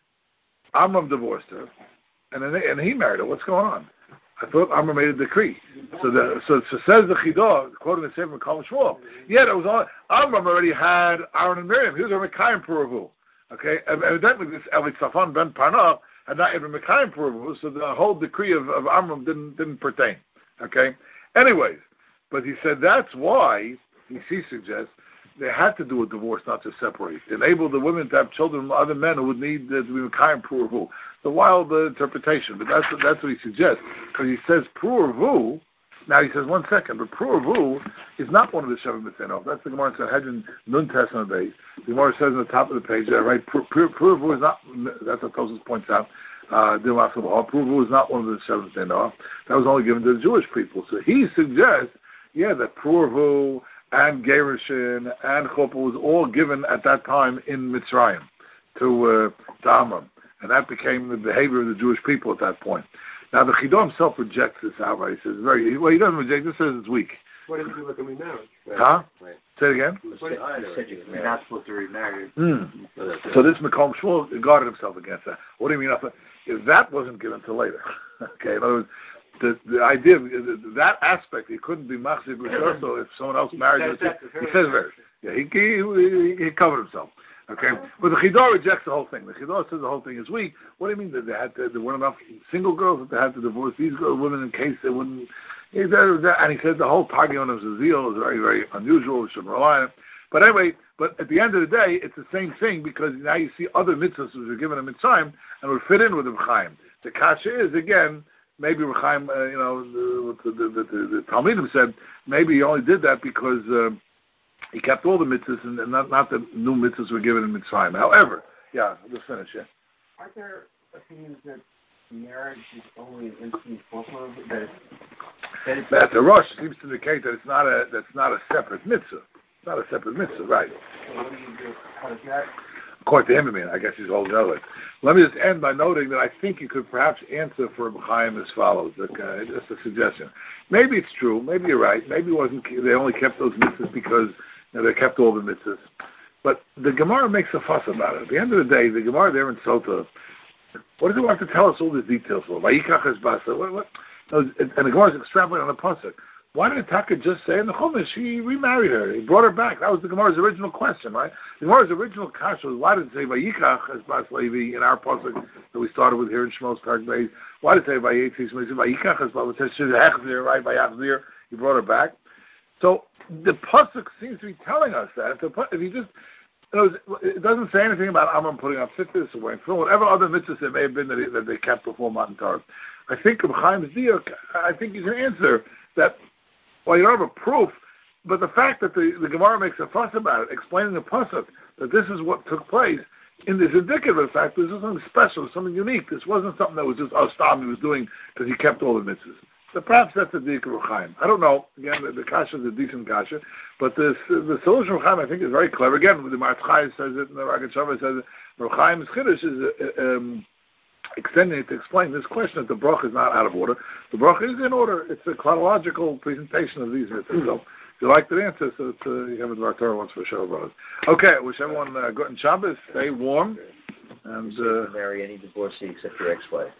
Amram divorced her, and then they, and he married her. What's going on? I thought Amram made a decree. So the so, so says the Chidah, quoting the Sefer Kol Shmuel. Yeah, that was all. Amram already had Aaron and Miriam. He was a Mekayim Puravu. Okay, evidently this Elitzaphan ben Parnach had not even Mekayim Puravu, so the whole decree of, of Amram didn't didn't pertain. Okay, anyways. But he said that's why, he, he suggests, they had to do a divorce, not to separate. Enable the women to have children from other men who would need uh, to be Mekayim Puravu. The wild uh, interpretation, but that's what, that's what he suggests. Because he says Puravu, now he says, one second, but Puravu is not one of the Shavim B'Tzenov. That's the Gemara in Sanhedrin Nun Testament base. The Gemara says on the top of the page there, right, Puravu is not, that's what Tosfos points out, Uh, Puravu is not one of the Shavim B'Tzenov. That was only given to the Jewish people. So he suggests, yeah, that Puravu and Gerushin and Chuppah was all given at that time in Mitzrayim to, uh, to Amram. And that became the behavior of the Jewish people at that point. Now, the Chidah himself rejects this outright. He says, very, well, he doesn't reject it, he says it's weak. What did you do with the remarriage? Huh? Right. Say it again? You said you're not supposed to remarry. Mm. So this Mekom Shmuel guarded himself against that. What do you mean? If that wasn't given till later, okay, in other words, the, the idea of that aspect, he couldn't be Machzik B'Shorso if someone else married him. He says very. Yeah, he, he, he covered himself. Okay, but the Chidah rejects the whole thing. The Chidah says the whole thing is weak. What do you mean that they had to, there weren't enough single girls that they had to divorce these girls, women in case they wouldn't? He said, and he said the whole Targum of Zazil is very, very unusual. We shouldn't rely on it. But anyway, but at the end of the day, it's the same thing because now you see other mitzvahs which are given in Mitzrayim and would fit in with the Chaim. The kasha is again maybe Chaim, uh, you know, the, the, the, the, the Talmidim said maybe he only did that because. Uh, He kept all the mitzvahs, and not, not the new mitzvahs were given in Mitzrayim. However, yeah, I'll just finish, yeah. Are there opinions that marriage is only an instant fulfillment? That it's, that it's that the Rosh seems to indicate that it's not a that's not a separate mitzvah. It's not a separate mitzvah, right? So what do you do? How does that? According to him, I mean, I guess he's holding out it. Let me just end by noting that I think you could perhaps answer for Chaim as follows. Okay, just a suggestion. Maybe it's true. Maybe you're right. Maybe it wasn't. They only kept those mitzvahs because. You know, they kept all the mitzvahs. But the Gemara makes a fuss about it. At the end of the day, the Gemara there in Sota, what does it want to tell us all these details for? Vayikach es basa. What, what? And the Gemara is extrapolating on the pasuk. Why did Taka just say in the Chumash he remarried her? He brought her back. That was the Gemara's original question, right? The Gemara's original question was why did it say Vayikach es bas Levi in our pasuk that we started with here in Shmos Park Bay? Why did it say Vayikach es bas? It says she's hechzir, right? Vayachzir. He brought her back. So the pasuk seems to be telling us that if, the, if you just, you know, it doesn't say anything about Amram putting up sitters away from whatever other mitzvahs there may have been that, he, that they kept before Matan Torah. I think of Chaim's diuk, I think you can answer that. Well, you don't have a proof, but the fact that the, the Gemara makes a fuss about it, explaining the pasuk that this is what took place, in this indicative of the fact this is something special, something unique. This wasn't something that was just oh, Stam he was doing because he kept all the mitzvahs. So perhaps that's the Dik of Chaim. I don't know. Again, the, the kasha is a decent kasha, but the the solution of Chaim I think is very clever. Again, the Maratz Chaim says it, and the Ragat Shavah says it. Chaim's Chiddush is uh, um, extending it to explain this question that the bracha is not out of order. The bracha is in order. It's a chronological presentation of these mitzvahs. So if you like the answer, so it's, uh, you have it Dvar Torah once for sure, brothers. Okay, I wish everyone uh, good in Shabbos. Stay warm. And uh, marry any divorcee except your ex-wife.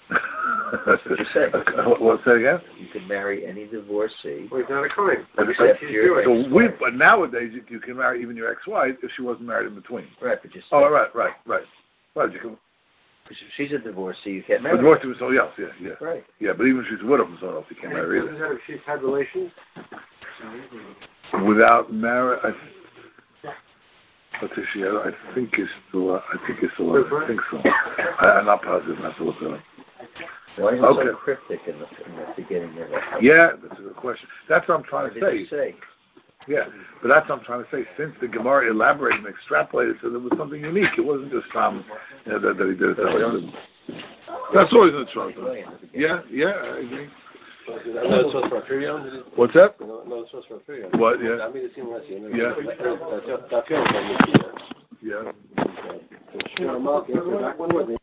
That's what you said. What's that again? You can marry any divorcee. Well, he's not a crime. Except your So ex-wife. we, but nowadays you, you can marry even your ex-wife if she wasn't married in between. Right, but you said. Oh, right, right, right. Right, you can. Because if she's a divorcee, you can't marry But divorced with somebody else, yeah, yeah. Right. Yeah, but even if she's a widow from someone else, you can't marry her either. If she's had relations? Without marriage, I, what is she? I think it's still. I think it's still. I think so. I, I'm not positive. I have to look it up. Why is it Okay. so cryptic in the, in the beginning of it? Yeah, that's a good question. That's what I'm trying What to did say. you say? Yeah, but that's what I'm trying to say. Since the Gemara elaborated and extrapolated, so there was something unique. It wasn't just um, you know, that, that he did it that way. That's always in the truth. Yeah, yeah, I agree. No, it's supposed for a period. What's that? No, no, it's supposed for a period. What? Yeah. I mean, it seems like Yeah. That's Yeah. Yeah.